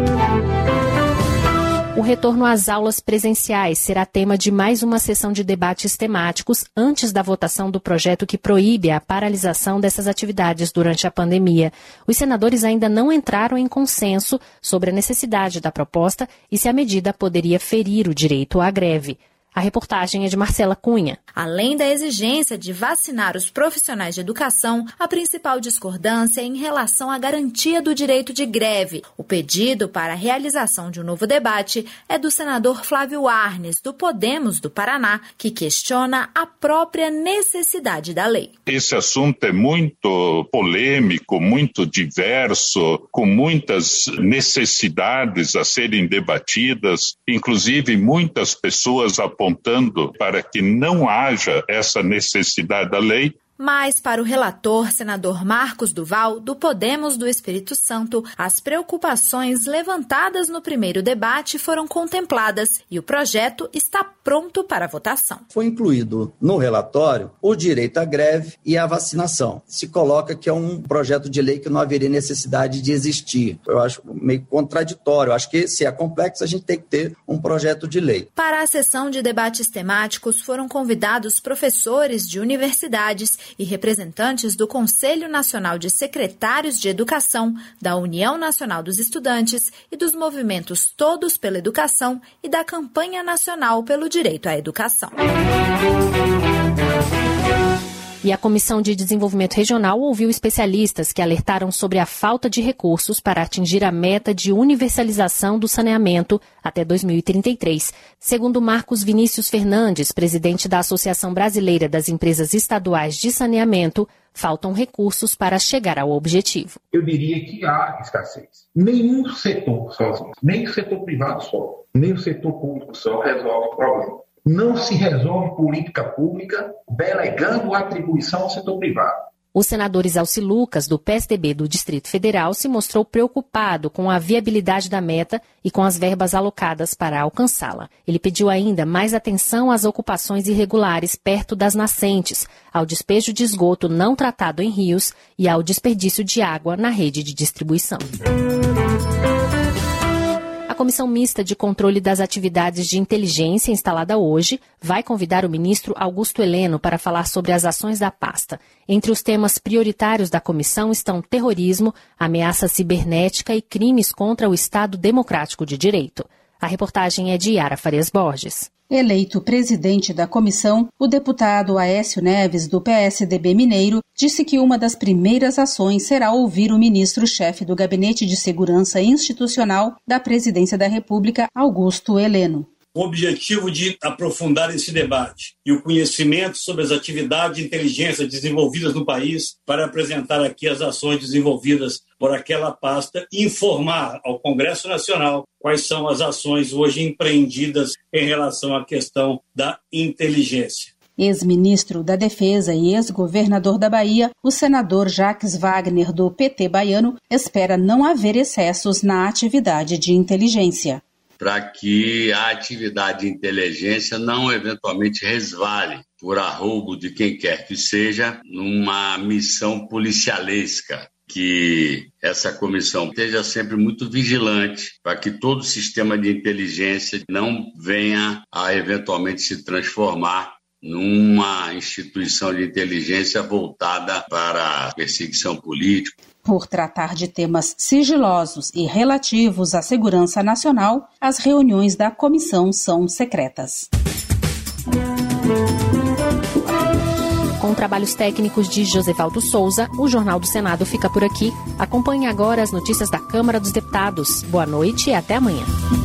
O retorno às aulas presenciais será tema de mais uma sessão de debates temáticos antes da votação do projeto que proíbe a paralisação dessas atividades durante a pandemia. Os senadores ainda não entraram em consenso sobre a necessidade da proposta e se a medida poderia ferir o direito à greve. A reportagem é de Marcela Cunha. Além da exigência de vacinar os profissionais de educação, a principal discordância é em relação à garantia do direito de greve. O pedido para a realização de um novo debate é do senador Flávio Arnes, do Podemos do Paraná, que questiona a própria necessidade da lei. Esse assunto é muito polêmico, muito diverso, com muitas necessidades a serem debatidas, inclusive muitas pessoas apontando para que não haja essa necessidade da lei. Mas, para o relator, senador Marcos Duval, do Podemos do Espírito Santo, as preocupações levantadas no primeiro debate foram contempladas e o projeto está pronto para votação. Foi incluído no relatório o direito à greve e à vacinação. Se coloca que é um projeto de lei que não haveria necessidade de existir. Eu acho meio contraditório. Eu acho que, se é complexo, a gente tem que ter um projeto de lei. Para a sessão de debates temáticos, foram convidados professores de universidades e representantes do Conselho Nacional de Secretários de Educação, da União Nacional dos Estudantes e dos movimentos Todos pela Educação e da Campanha Nacional pelo Direito à Educação. E a Comissão de Desenvolvimento Regional ouviu especialistas que alertaram sobre a falta de recursos para atingir a meta de universalização do saneamento até 2033. Segundo Marcos Vinícius Fernandes, presidente da Associação Brasileira das Empresas Estaduais de Saneamento, faltam recursos para chegar ao objetivo. Eu diria que há escassez. Nenhum setor sozinho, nem o setor privado só, nem o setor público só resolve o problema. Não se resolve política pública delegando a atribuição ao setor privado. O senador Isalci Lucas, do PSDB do Distrito Federal, se mostrou preocupado com a viabilidade da meta e com as verbas alocadas para alcançá-la. Ele pediu ainda mais atenção às ocupações irregulares perto das nascentes, ao despejo de esgoto não tratado em rios e ao desperdício de água na rede de distribuição. A Comissão Mista de Controle das Atividades de Inteligência, instalada hoje, vai convidar o ministro Augusto Heleno para falar sobre as ações da pasta. Entre os temas prioritários da comissão estão terrorismo, ameaça cibernética e crimes contra o Estado Democrático de Direito. A reportagem é de Yara Farias Borges. Eleito presidente da comissão, o deputado Aécio Neves, do PSDB mineiro, disse que uma das primeiras ações será ouvir o ministro-chefe do Gabinete de Segurança Institucional da Presidência da República, Augusto Heleno. Com o objetivo de aprofundar esse debate e o conhecimento sobre as atividades de inteligência desenvolvidas no país, para apresentar aqui as ações desenvolvidas por aquela pasta e informar ao Congresso Nacional quais são as ações hoje empreendidas em relação à questão da inteligência. Ex-ministro da Defesa e ex-governador da Bahia, o senador Jacques Wagner, do PT baiano, espera não haver excessos na atividade de inteligência. Para que a atividade de inteligência não eventualmente resvale por arroubo de quem quer que seja numa missão policialesca. Que essa comissão esteja sempre muito vigilante para que todo o sistema de inteligência não venha a eventualmente se transformar numa instituição de inteligência voltada para a perseguição política. Por tratar de temas sigilosos e relativos à segurança nacional, as reuniões da comissão são secretas. Com trabalhos técnicos de Josevaldo Souza, o Jornal do Senado fica por aqui. Acompanhe agora as notícias da Câmara dos Deputados. Boa noite e até amanhã.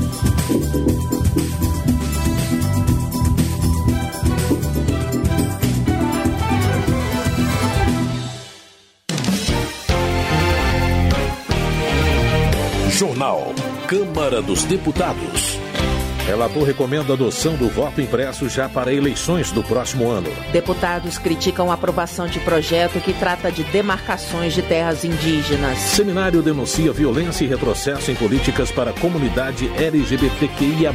Jornal Câmara dos Deputados. Relator recomenda a adoção do voto impresso já para eleições do próximo ano. Deputados criticam a aprovação de projeto que trata de demarcações de terras indígenas. Seminário denuncia violência e retrocesso em políticas para a comunidade LGBTQIA+.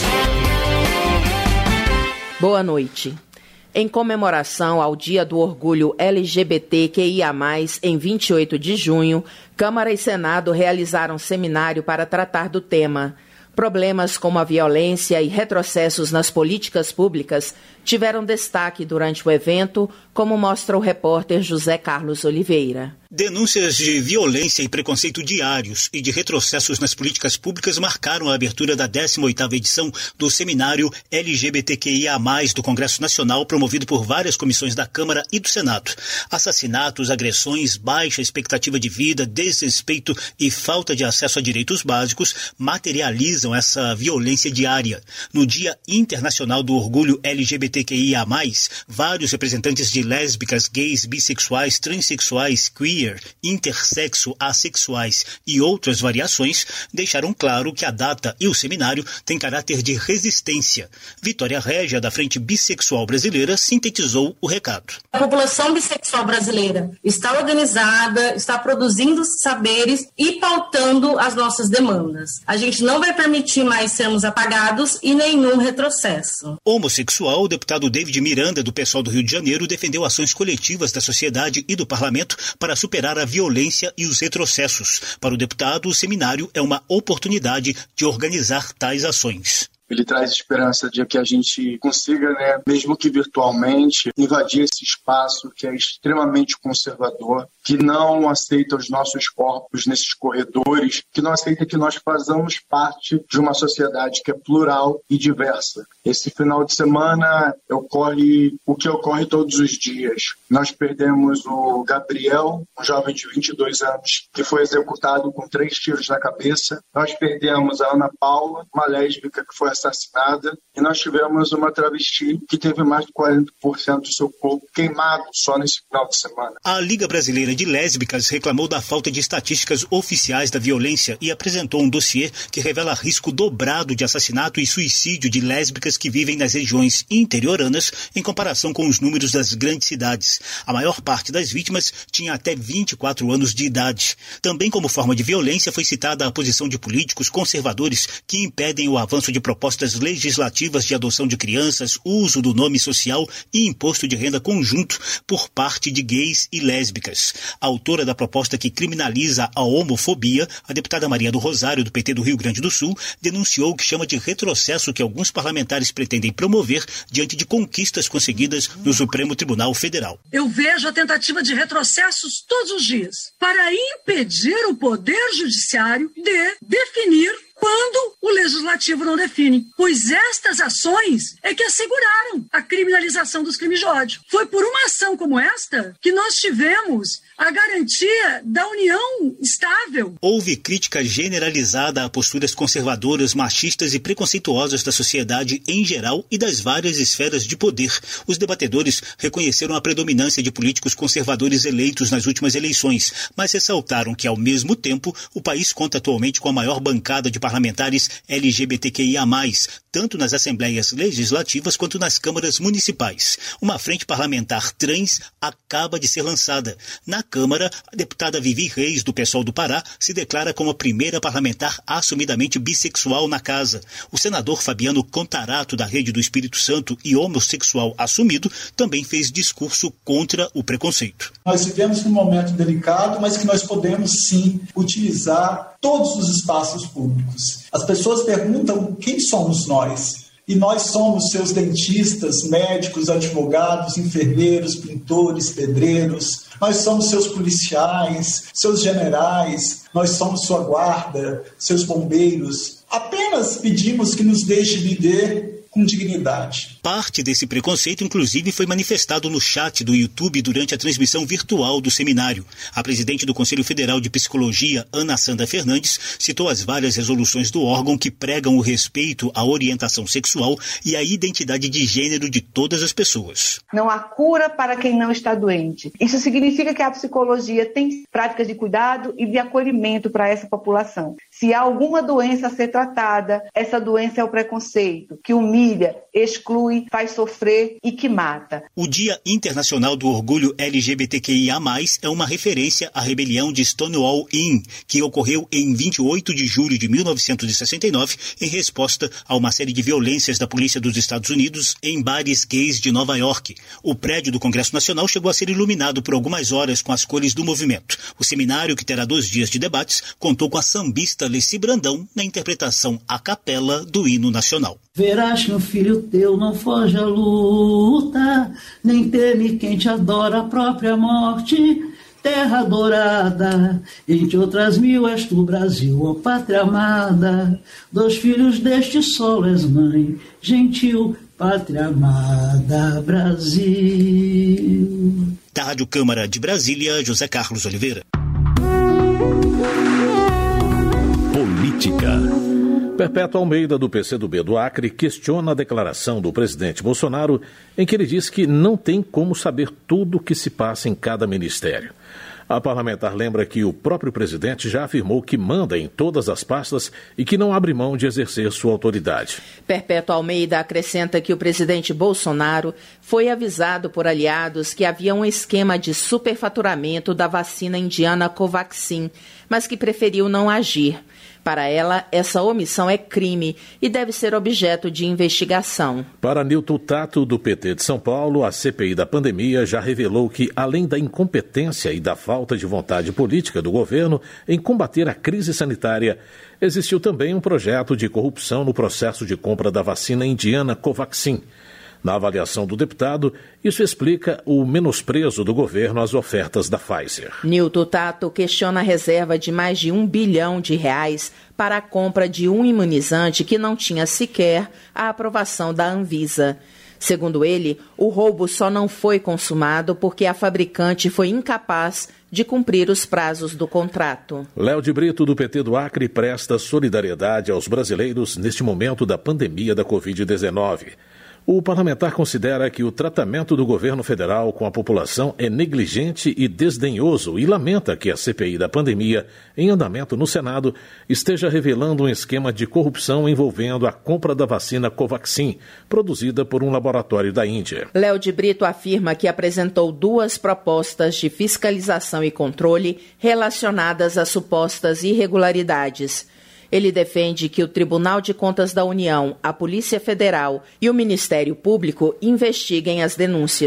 Boa noite. Em comemoração ao Dia do Orgulho LGBTQIA+, em 28 de junho, Câmara e Senado realizaram seminário para tratar do tema. Problemas como a violência e retrocessos nas políticas públicas tiveram destaque durante o evento, como mostra o repórter José Carlos Oliveira. Denúncias de violência e preconceito diários e de retrocessos nas políticas públicas marcaram a abertura da 18ª edição do Seminário LGBTQIA+, do Congresso Nacional, promovido por várias comissões da Câmara e do Senado. Assassinatos, agressões, baixa expectativa de vida, desrespeito e falta de acesso a direitos básicos materializam essa violência diária. No Dia Internacional do Orgulho LGBTQIA+, vários representantes de lésbicas, gays, bissexuais, transexuais, queer, intersexo, assexuais e outras variações deixaram claro que a data e o seminário têm caráter de resistência. Vitória Régia, da Frente Bissexual Brasileira, sintetizou o recado. A população bissexual brasileira está organizada, está produzindo saberes e pautando as nossas demandas. A gente não vai permitir mais sermos apagados e nenhum retrocesso. Homossexual, o deputado David Miranda, do PSOL do Rio de Janeiro, defendeu ações coletivas da sociedade e do parlamento para superar a violência e os retrocessos. Para o deputado, o seminário é uma oportunidade de organizar tais ações. Ele traz esperança de que a gente consiga, mesmo que virtualmente, invadir esse espaço que é extremamente conservador, que não aceita os nossos corpos nesses corredores, que não aceita que nós façamos parte de uma sociedade que é plural e diversa. Esse final de semana ocorre o que ocorre todos os dias. Nós perdemos o Gabriel, um jovem de 22 anos, que foi executado com 3 tiros na cabeça. Nós perdemos a Ana Paula, uma lésbica que foi assassinada, e nós tivemos uma travesti que teve mais de 40% do seu corpo queimado só nesse final de semana. A Liga Brasileira de Lésbicas reclamou da falta de estatísticas oficiais da violência e apresentou um dossiê que revela risco dobrado de assassinato e suicídio de lésbicas que vivem nas regiões interioranas em comparação com os números das grandes cidades. A maior parte das vítimas tinha até 24 anos de idade. Também como forma de violência foi citada a posição de políticos conservadores que impedem o avanço de propostas legislativas de adoção de crianças, uso do nome social e imposto de renda conjunto por parte de gays e lésbicas. Autora da proposta que criminaliza a homofobia, a deputada Maria do Rosário, do PT do Rio Grande do Sul, denunciou o que chama de retrocesso que alguns parlamentares pretendem promover diante de conquistas conseguidas no Supremo Tribunal Federal. Eu vejo a tentativa de retrocessos todos os dias para impedir o Poder Judiciário de definir quando o Legislativo não define, pois estas ações é que asseguraram a criminalização dos crimes de ódio. Foi por uma ação como esta que nós tivemos a garantia da união estável. Houve crítica generalizada a posturas conservadoras, machistas e preconceituosas da sociedade em geral e das várias esferas de poder. Os debatedores reconheceram a predominância de políticos conservadores eleitos nas últimas eleições, mas ressaltaram que, ao mesmo tempo, o país conta atualmente com a maior bancada de parlamentares LGBTQIA+, tanto nas assembleias legislativas quanto nas câmaras municipais. Uma frente parlamentar trans acaba de ser lançada. Na Câmara, a deputada Vivi Reis, do PSOL do Pará, se declara como a primeira parlamentar assumidamente bissexual na casa. O senador Fabiano Contarato, da Rede do Espírito Santo e homossexual assumido, também fez discurso contra o preconceito. Nós vivemos num momento delicado, mas que nós podemos sim utilizar todos os espaços públicos. As pessoas perguntam quem somos nós. E nós somos seus dentistas, médicos, advogados, enfermeiros, pintores, pedreiros. Nós somos seus policiais, seus generais. Nós somos sua guarda, seus bombeiros. Apenas pedimos que nos deixe viver com dignidade. Parte desse preconceito, inclusive, foi manifestado no chat do YouTube durante a transmissão virtual do seminário. A presidente do Conselho Federal de Psicologia, Ana Sandra Fernandes, citou as várias resoluções do órgão que pregam o respeito à orientação sexual e à identidade de gênero de todas as pessoas. Não há cura para quem não está doente. Isso significa que a psicologia tem práticas de cuidado e de acolhimento para essa população. Se há alguma doença a ser tratada, essa doença é o preconceito, que humilha, exclui, faz sofrer e que mata. O Dia Internacional do Orgulho LGBTQIA+, é uma referência à rebelião de Stonewall Inn, que ocorreu em 28 de julho de 1969, em resposta a uma série de violências da polícia dos Estados Unidos em bares gays de Nova York. O prédio do Congresso Nacional chegou a ser iluminado por algumas horas com as cores do movimento. O seminário, que terá 2 dias de debates, contou com a sambista Leci Brandão na interpretação a capela do hino nacional. Verás que um filho teu não foge à luta, nem teme quem te adora a própria morte. Terra dourada, entre outras mil és tu, Brasil, ó pátria amada. 2 filhos deste solo és mãe, gentil, pátria amada, Brasil. Da Rádio Câmara de Brasília, José Carlos Oliveira. Política. Perpétua Almeida, do PCdoB do Acre, questiona a declaração do presidente Bolsonaro em que ele diz que não tem como saber tudo o que se passa em cada ministério. A parlamentar lembra que o próprio presidente já afirmou que manda em todas as pastas e que não abre mão de exercer sua autoridade. Perpétua Almeida acrescenta que o presidente Bolsonaro foi avisado por aliados que havia um esquema de superfaturamento da vacina indiana Covaxin, mas que preferiu não agir. Para ela, essa omissão é crime e deve ser objeto de investigação. Para Nilton Tato, do PT de São Paulo, a CPI da pandemia já revelou que, além da incompetência e da falta de vontade política do governo em combater a crise sanitária, existiu também um projeto de corrupção no processo de compra da vacina indiana Covaxin. Na avaliação do deputado, isso explica o menosprezo do governo às ofertas da Pfizer. Nilton Tato questiona a reserva de mais de R$1 bilhão para a compra de um imunizante que não tinha sequer a aprovação da Anvisa. Segundo ele, o roubo só não foi consumado porque a fabricante foi incapaz de cumprir os prazos do contrato. Léo de Brito, do PT do Acre, presta solidariedade aos brasileiros neste momento da pandemia da Covid-19. O parlamentar considera que o tratamento do governo federal com a população é negligente e desdenhoso e lamenta que a CPI da pandemia, em andamento no Senado, esteja revelando um esquema de corrupção envolvendo a compra da vacina Covaxin, produzida por um laboratório da Índia. Léo de Brito afirma que apresentou 2 propostas de fiscalização e controle relacionadas a supostas irregularidades. Ele defende que o Tribunal de Contas da União, a Polícia Federal e o Ministério Público investiguem as denúncias.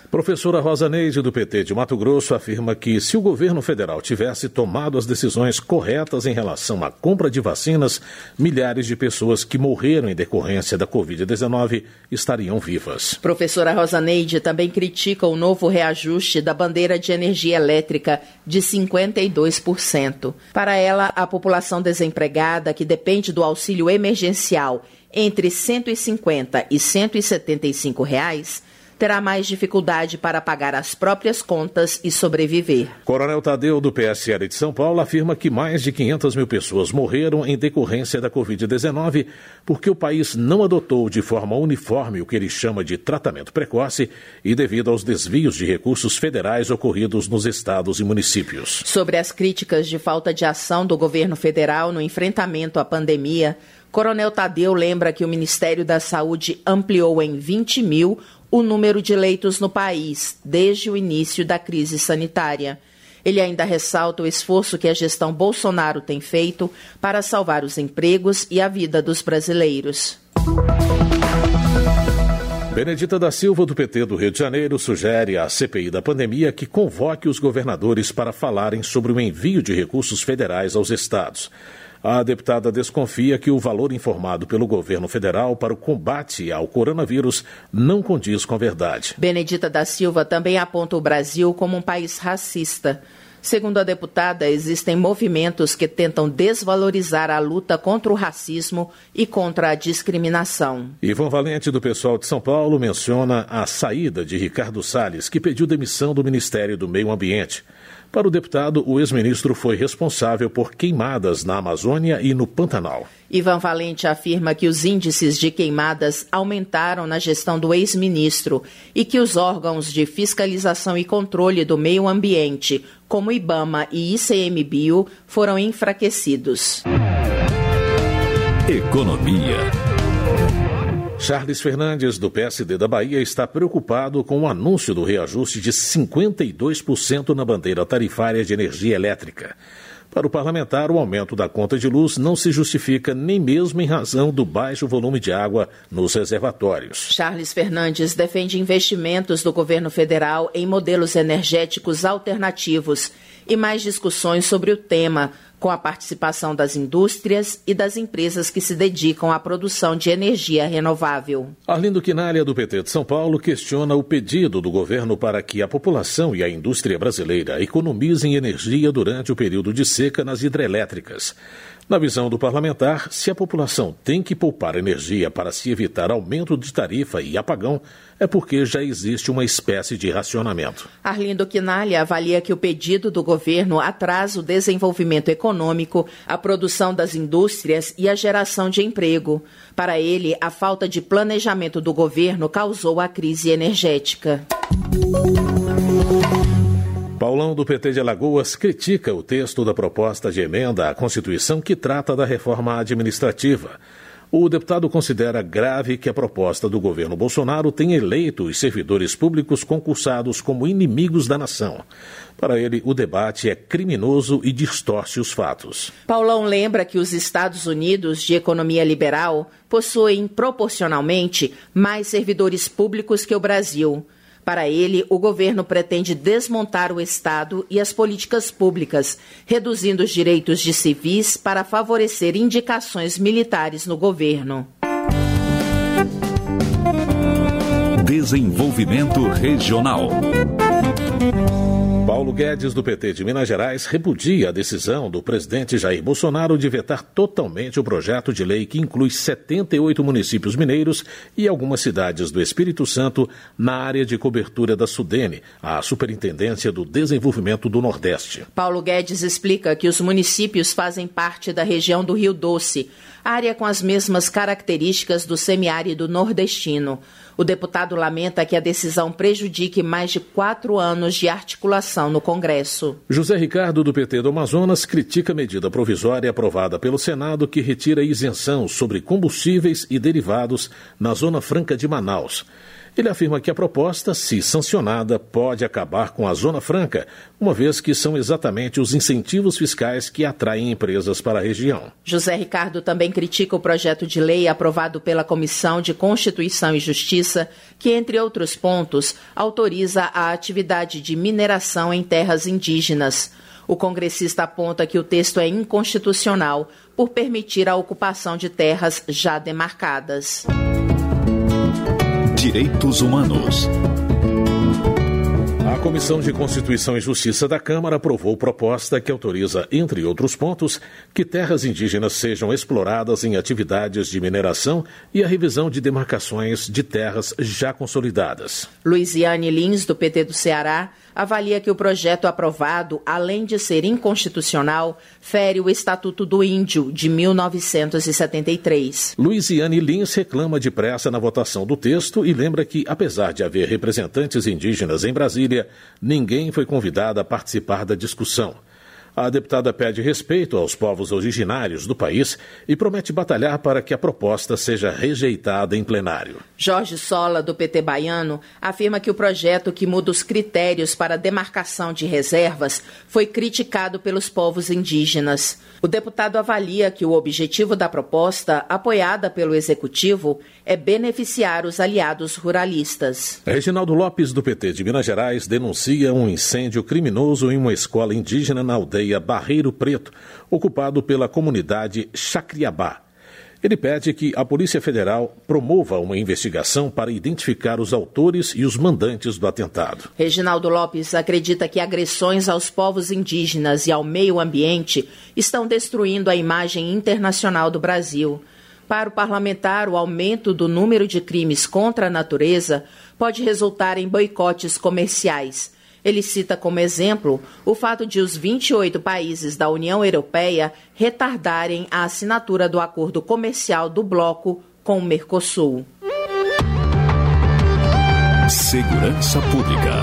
Professora Rosa Neide, do PT de Mato Grosso, afirma que se o governo federal tivesse tomado as decisões corretas em relação à compra de vacinas, milhares de pessoas que morreram em decorrência da Covid-19 estariam vivas. Professora Rosa Neide também critica o novo reajuste da bandeira de energia elétrica de 52%. Para ela, a população desempregada, que depende do auxílio emergencial entre R$ 150 e R$ 175, terá mais dificuldade para pagar as próprias contas e sobreviver. Coronel Tadeu, do PSL de São Paulo, afirma que mais de 500 mil pessoas morreram em decorrência da Covid-19 porque o país não adotou de forma uniforme o que ele chama de tratamento precoce e devido aos desvios de recursos federais ocorridos nos estados e municípios. Sobre as críticas de falta de ação do governo federal no enfrentamento à pandemia, Coronel Tadeu lembra que o Ministério da Saúde ampliou em 20 mil o número de leitos no país desde o início da crise sanitária. Ele ainda ressalta o esforço que a gestão Bolsonaro tem feito para salvar os empregos e a vida dos brasileiros. Benedita da Silva, do PT do Rio de Janeiro, sugere à CPI da pandemia que convoque os governadores para falarem sobre o envio de recursos federais aos estados. A deputada desconfia que o valor informado pelo governo federal para o combate ao coronavírus não condiz com a verdade. Benedita da Silva também aponta o Brasil como um país racista. Segundo a deputada, existem movimentos que tentam desvalorizar a luta contra o racismo e contra a discriminação. Ivan Valente, do PSOL de São Paulo, menciona a saída de Ricardo Salles, que pediu demissão do Ministério do Meio Ambiente. Para o deputado, o ex-ministro foi responsável por queimadas na Amazônia e no Pantanal. Ivan Valente afirma que os índices de queimadas aumentaram na gestão do ex-ministro e que os órgãos de fiscalização e controle do meio ambiente, como IBAMA e ICMBio, foram enfraquecidos. Economia. Charles Fernandes, do PSD da Bahia, está preocupado com o anúncio do reajuste de 52% na bandeira tarifária de energia elétrica. Para o parlamentar, o aumento da conta de luz não se justifica nem mesmo em razão do baixo volume de água nos reservatórios. Charles Fernandes defende investimentos do governo federal em modelos energéticos alternativos e mais discussões sobre o tema, com a participação das indústrias e das empresas que se dedicam à produção de energia renovável. Arlindo Quinalha, do PT de São Paulo, questiona o pedido do governo para que a população e a indústria brasileira economizem energia durante o período de seca nas hidrelétricas. Na visão do parlamentar, se a população tem que poupar energia para se evitar aumento de tarifa e apagão, é porque já existe uma espécie de racionamento. Arlindo Quinalha avalia que o pedido do governo atrasa o desenvolvimento econômico, a produção das indústrias e a geração de emprego. Para ele, a falta de planejamento do governo causou a crise energética. Paulão, do PT de Alagoas, critica o texto da proposta de emenda à Constituição que trata da reforma administrativa. O deputado considera grave que a proposta do governo Bolsonaro tenha eleito os servidores públicos concursados como inimigos da nação. Para ele, o debate é criminoso e distorce os fatos. Paulão lembra que os Estados Unidos, de economia liberal, possuem proporcionalmente mais servidores públicos que o Brasil. Para ele, o governo pretende desmontar o Estado e as políticas públicas, reduzindo os direitos de civis para favorecer indicações militares no governo. Desenvolvimento regional. Paulo Guedes, do PT de Minas Gerais, repudia a decisão do presidente Jair Bolsonaro de vetar totalmente o projeto de lei que inclui 78 municípios mineiros e algumas cidades do Espírito Santo na área de cobertura da SUDENE, a Superintendência do Desenvolvimento do Nordeste. Paulo Guedes explica que os municípios fazem parte da região do Rio Doce, área com as mesmas características do semiárido nordestino. O deputado lamenta que a decisão prejudique mais de 4 anos de articulação no Congresso. José Ricardo, do PT do Amazonas, critica a medida provisória aprovada pelo Senado que retira a isenção sobre combustíveis e derivados na Zona Franca de Manaus. Ele afirma que a proposta, se sancionada, pode acabar com a Zona Franca, uma vez que são exatamente os incentivos fiscais que atraem empresas para a região. José Ricardo também critica o projeto de lei aprovado pela Comissão de Constituição e Justiça, que, entre outros pontos, autoriza a atividade de mineração em terras indígenas. O congressista aponta que o texto é inconstitucional por permitir a ocupação de terras já demarcadas. Direitos Humanos. A Comissão de Constituição e Justiça da Câmara aprovou proposta que autoriza, entre outros pontos, que terras indígenas sejam exploradas em atividades de mineração e a revisão de demarcações de terras já consolidadas. Luiziane Lins, do PT do Ceará, avalia que o projeto aprovado, além de ser inconstitucional, fere o Estatuto do Índio, de 1973. Luiziane Lins reclama de pressa na votação do texto e lembra que, apesar de haver representantes indígenas em Brasília, ninguém foi convidado a participar da discussão. A deputada pede respeito aos povos originários do país e promete batalhar para que a proposta seja rejeitada em plenário. Jorge Sola, do PT baiano, afirma que o projeto que muda os critérios para a demarcação de reservas foi criticado pelos povos indígenas. O deputado avalia que o objetivo da proposta, apoiada pelo Executivo, é beneficiar os aliados ruralistas. Reginaldo Lopes, do PT de Minas Gerais, denuncia um incêndio criminoso em uma escola indígena na aldeia Barreiro Preto, ocupado pela comunidade Chacriabá. Ele pede que a Polícia Federal promova uma investigação para identificar os autores e os mandantes do atentado. Reginaldo Lopes acredita que agressões aos povos indígenas e ao meio ambiente estão destruindo a imagem internacional do Brasil. Para o parlamentar, o aumento do número de crimes contra a natureza pode resultar em boicotes comerciais. Ele cita como exemplo o fato de os 28 países da União Europeia retardarem a assinatura do acordo comercial do bloco com o Mercosul. Segurança Pública.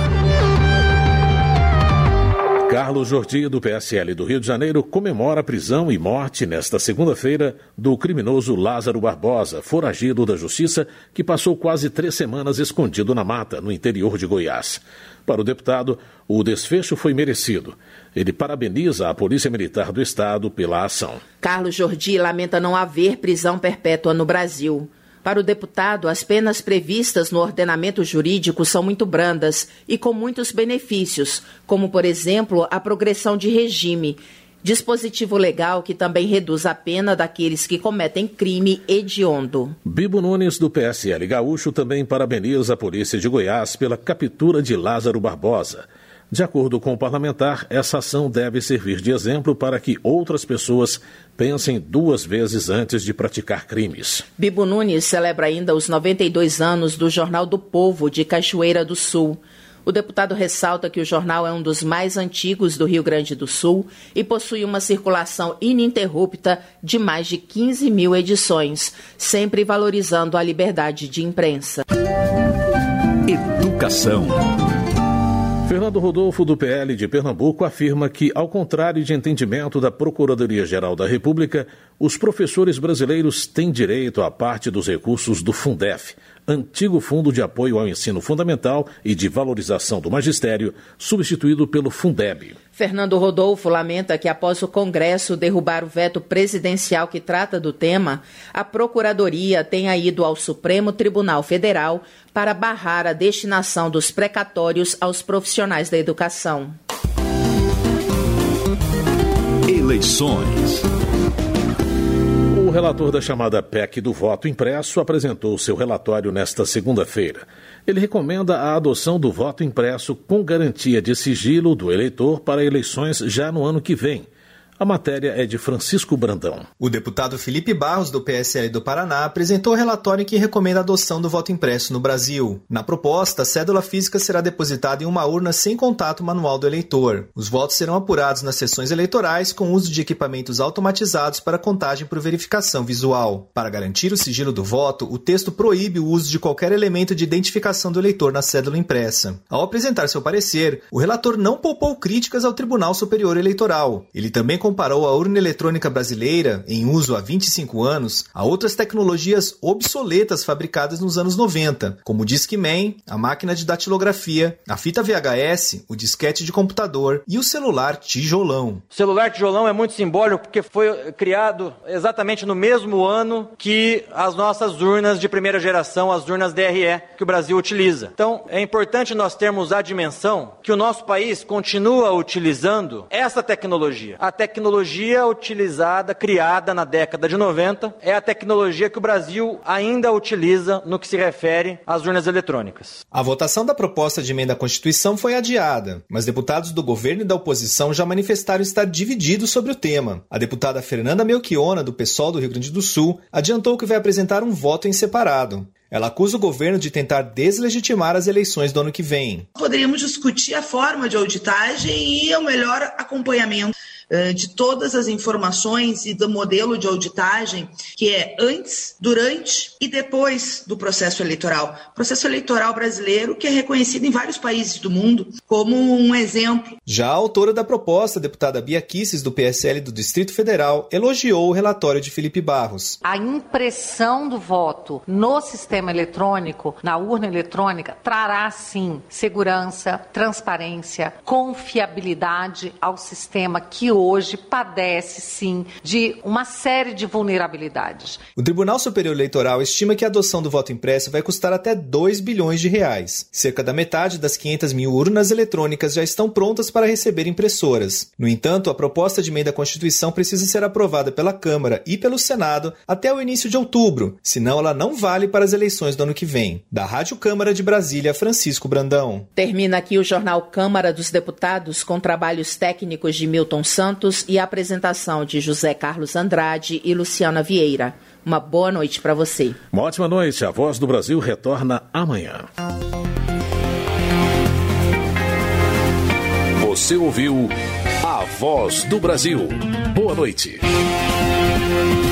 Carlos Jordi, do PSL do Rio de Janeiro, comemora a prisão e morte nesta segunda-feira do criminoso Lázaro Barbosa, foragido da Justiça, que passou quase 3 semanas escondido na mata, no interior de Goiás. Para o deputado, o desfecho foi merecido. Ele parabeniza a Polícia Militar do Estado pela ação. Carlos Jordi lamenta não haver prisão perpétua no Brasil. Para o deputado, as penas previstas no ordenamento jurídico são muito brandas e com muitos benefícios, como, por exemplo, a progressão de regime, dispositivo legal que também reduz a pena daqueles que cometem crime hediondo. Bibo Nunes, do PSL Gaúcho, também parabeniza a Polícia de Goiás pela captura de Lázaro Barbosa. De acordo com o parlamentar, essa ação deve servir de exemplo para que outras pessoas pensem 2 vezes antes de praticar crimes. Bibo Nunes celebra ainda os 92 anos do Jornal do Povo de Cachoeira do Sul. O deputado ressalta que o jornal é um dos mais antigos do Rio Grande do Sul e possui uma circulação ininterrupta de mais de 15 mil edições, sempre valorizando a liberdade de imprensa. Educação. Fernando Rodolfo, do PL de Pernambuco, afirma que, ao contrário de entendimento da Procuradoria-Geral da República, os professores brasileiros têm direito à parte dos recursos do Fundef, antigo Fundo de Apoio ao Ensino Fundamental e de Valorização do Magistério, substituído pelo Fundeb. Fernando Rodolfo lamenta que, após o Congresso derrubar o veto presidencial que trata do tema, a Procuradoria tenha ido ao Supremo Tribunal Federal para barrar a destinação dos precatórios aos profissionais da educação. Eleições. O relator da chamada PEC do voto impresso apresentou seu relatório nesta segunda-feira. Ele recomenda a adoção do voto impresso com garantia de sigilo do eleitor para eleições já no ano que vem. A matéria é de Francisco Brandão. O deputado Felipe Barros, do PSL do Paraná, apresentou o relatório que recomenda a adoção do voto impresso no Brasil. Na proposta, a cédula física será depositada em uma urna sem contato manual do eleitor. Os votos serão apurados nas sessões eleitorais com uso de equipamentos automatizados para contagem por verificação visual. Para garantir o sigilo do voto, o texto proíbe o uso de qualquer elemento de identificação do eleitor na cédula impressa. Ao apresentar seu parecer, o relator não poupou críticas ao Tribunal Superior Eleitoral. Ele também comparou a urna eletrônica brasileira, em uso há 25 anos, a outras tecnologias obsoletas fabricadas nos anos 90, como o Discman, a máquina de datilografia, a fita VHS, o disquete de computador e o celular tijolão. O celular tijolão é muito simbólico porque foi criado exatamente no mesmo ano que as nossas urnas de primeira geração, as urnas DRE, que o Brasil utiliza. Então, é importante nós termos a dimensão que o nosso país continua utilizando essa tecnologia. A tecnologia utilizada, criada na década de 90, é a tecnologia que o Brasil ainda utiliza no que se refere às urnas eletrônicas. A votação da proposta de emenda à Constituição foi adiada, mas deputados do governo e da oposição já manifestaram estar divididos sobre o tema. A deputada Fernanda Melchiona, do PSOL do Rio Grande do Sul, adiantou que vai apresentar um voto em separado. Ela acusa o governo de tentar deslegitimar as eleições do ano que vem. Poderíamos discutir a forma de auditagem e o melhor acompanhamento de todas as informações e do modelo de auditagem que é antes, durante e depois do processo eleitoral. O processo eleitoral brasileiro que é reconhecido em vários países do mundo como um exemplo. Já a autora da proposta, a deputada Bia Kicis, do PSL do Distrito Federal, elogiou o relatório de Felipe Barros. A impressão do voto no sistema eletrônico, na urna eletrônica, trará sim segurança, transparência, confiabilidade ao sistema que hoje padece, sim, de uma série de vulnerabilidades. O Tribunal Superior Eleitoral estima que a adoção do voto impresso vai custar até R$2 bilhões. Cerca da metade das 500 mil urnas eletrônicas já estão prontas para receber impressoras. No entanto, a proposta de emenda à Constituição precisa ser aprovada pela Câmara e pelo Senado até o início de outubro, senão ela não vale para as eleições do ano que vem. Da Rádio Câmara de Brasília, Francisco Brandão. Termina aqui o Jornal Câmara dos Deputados com trabalhos técnicos de Milton Santos e a apresentação de José Carlos Andrade e Luciana Vieira. Uma boa noite para você. Uma ótima noite. A Voz do Brasil retorna amanhã. Você ouviu A Voz do Brasil. Boa noite.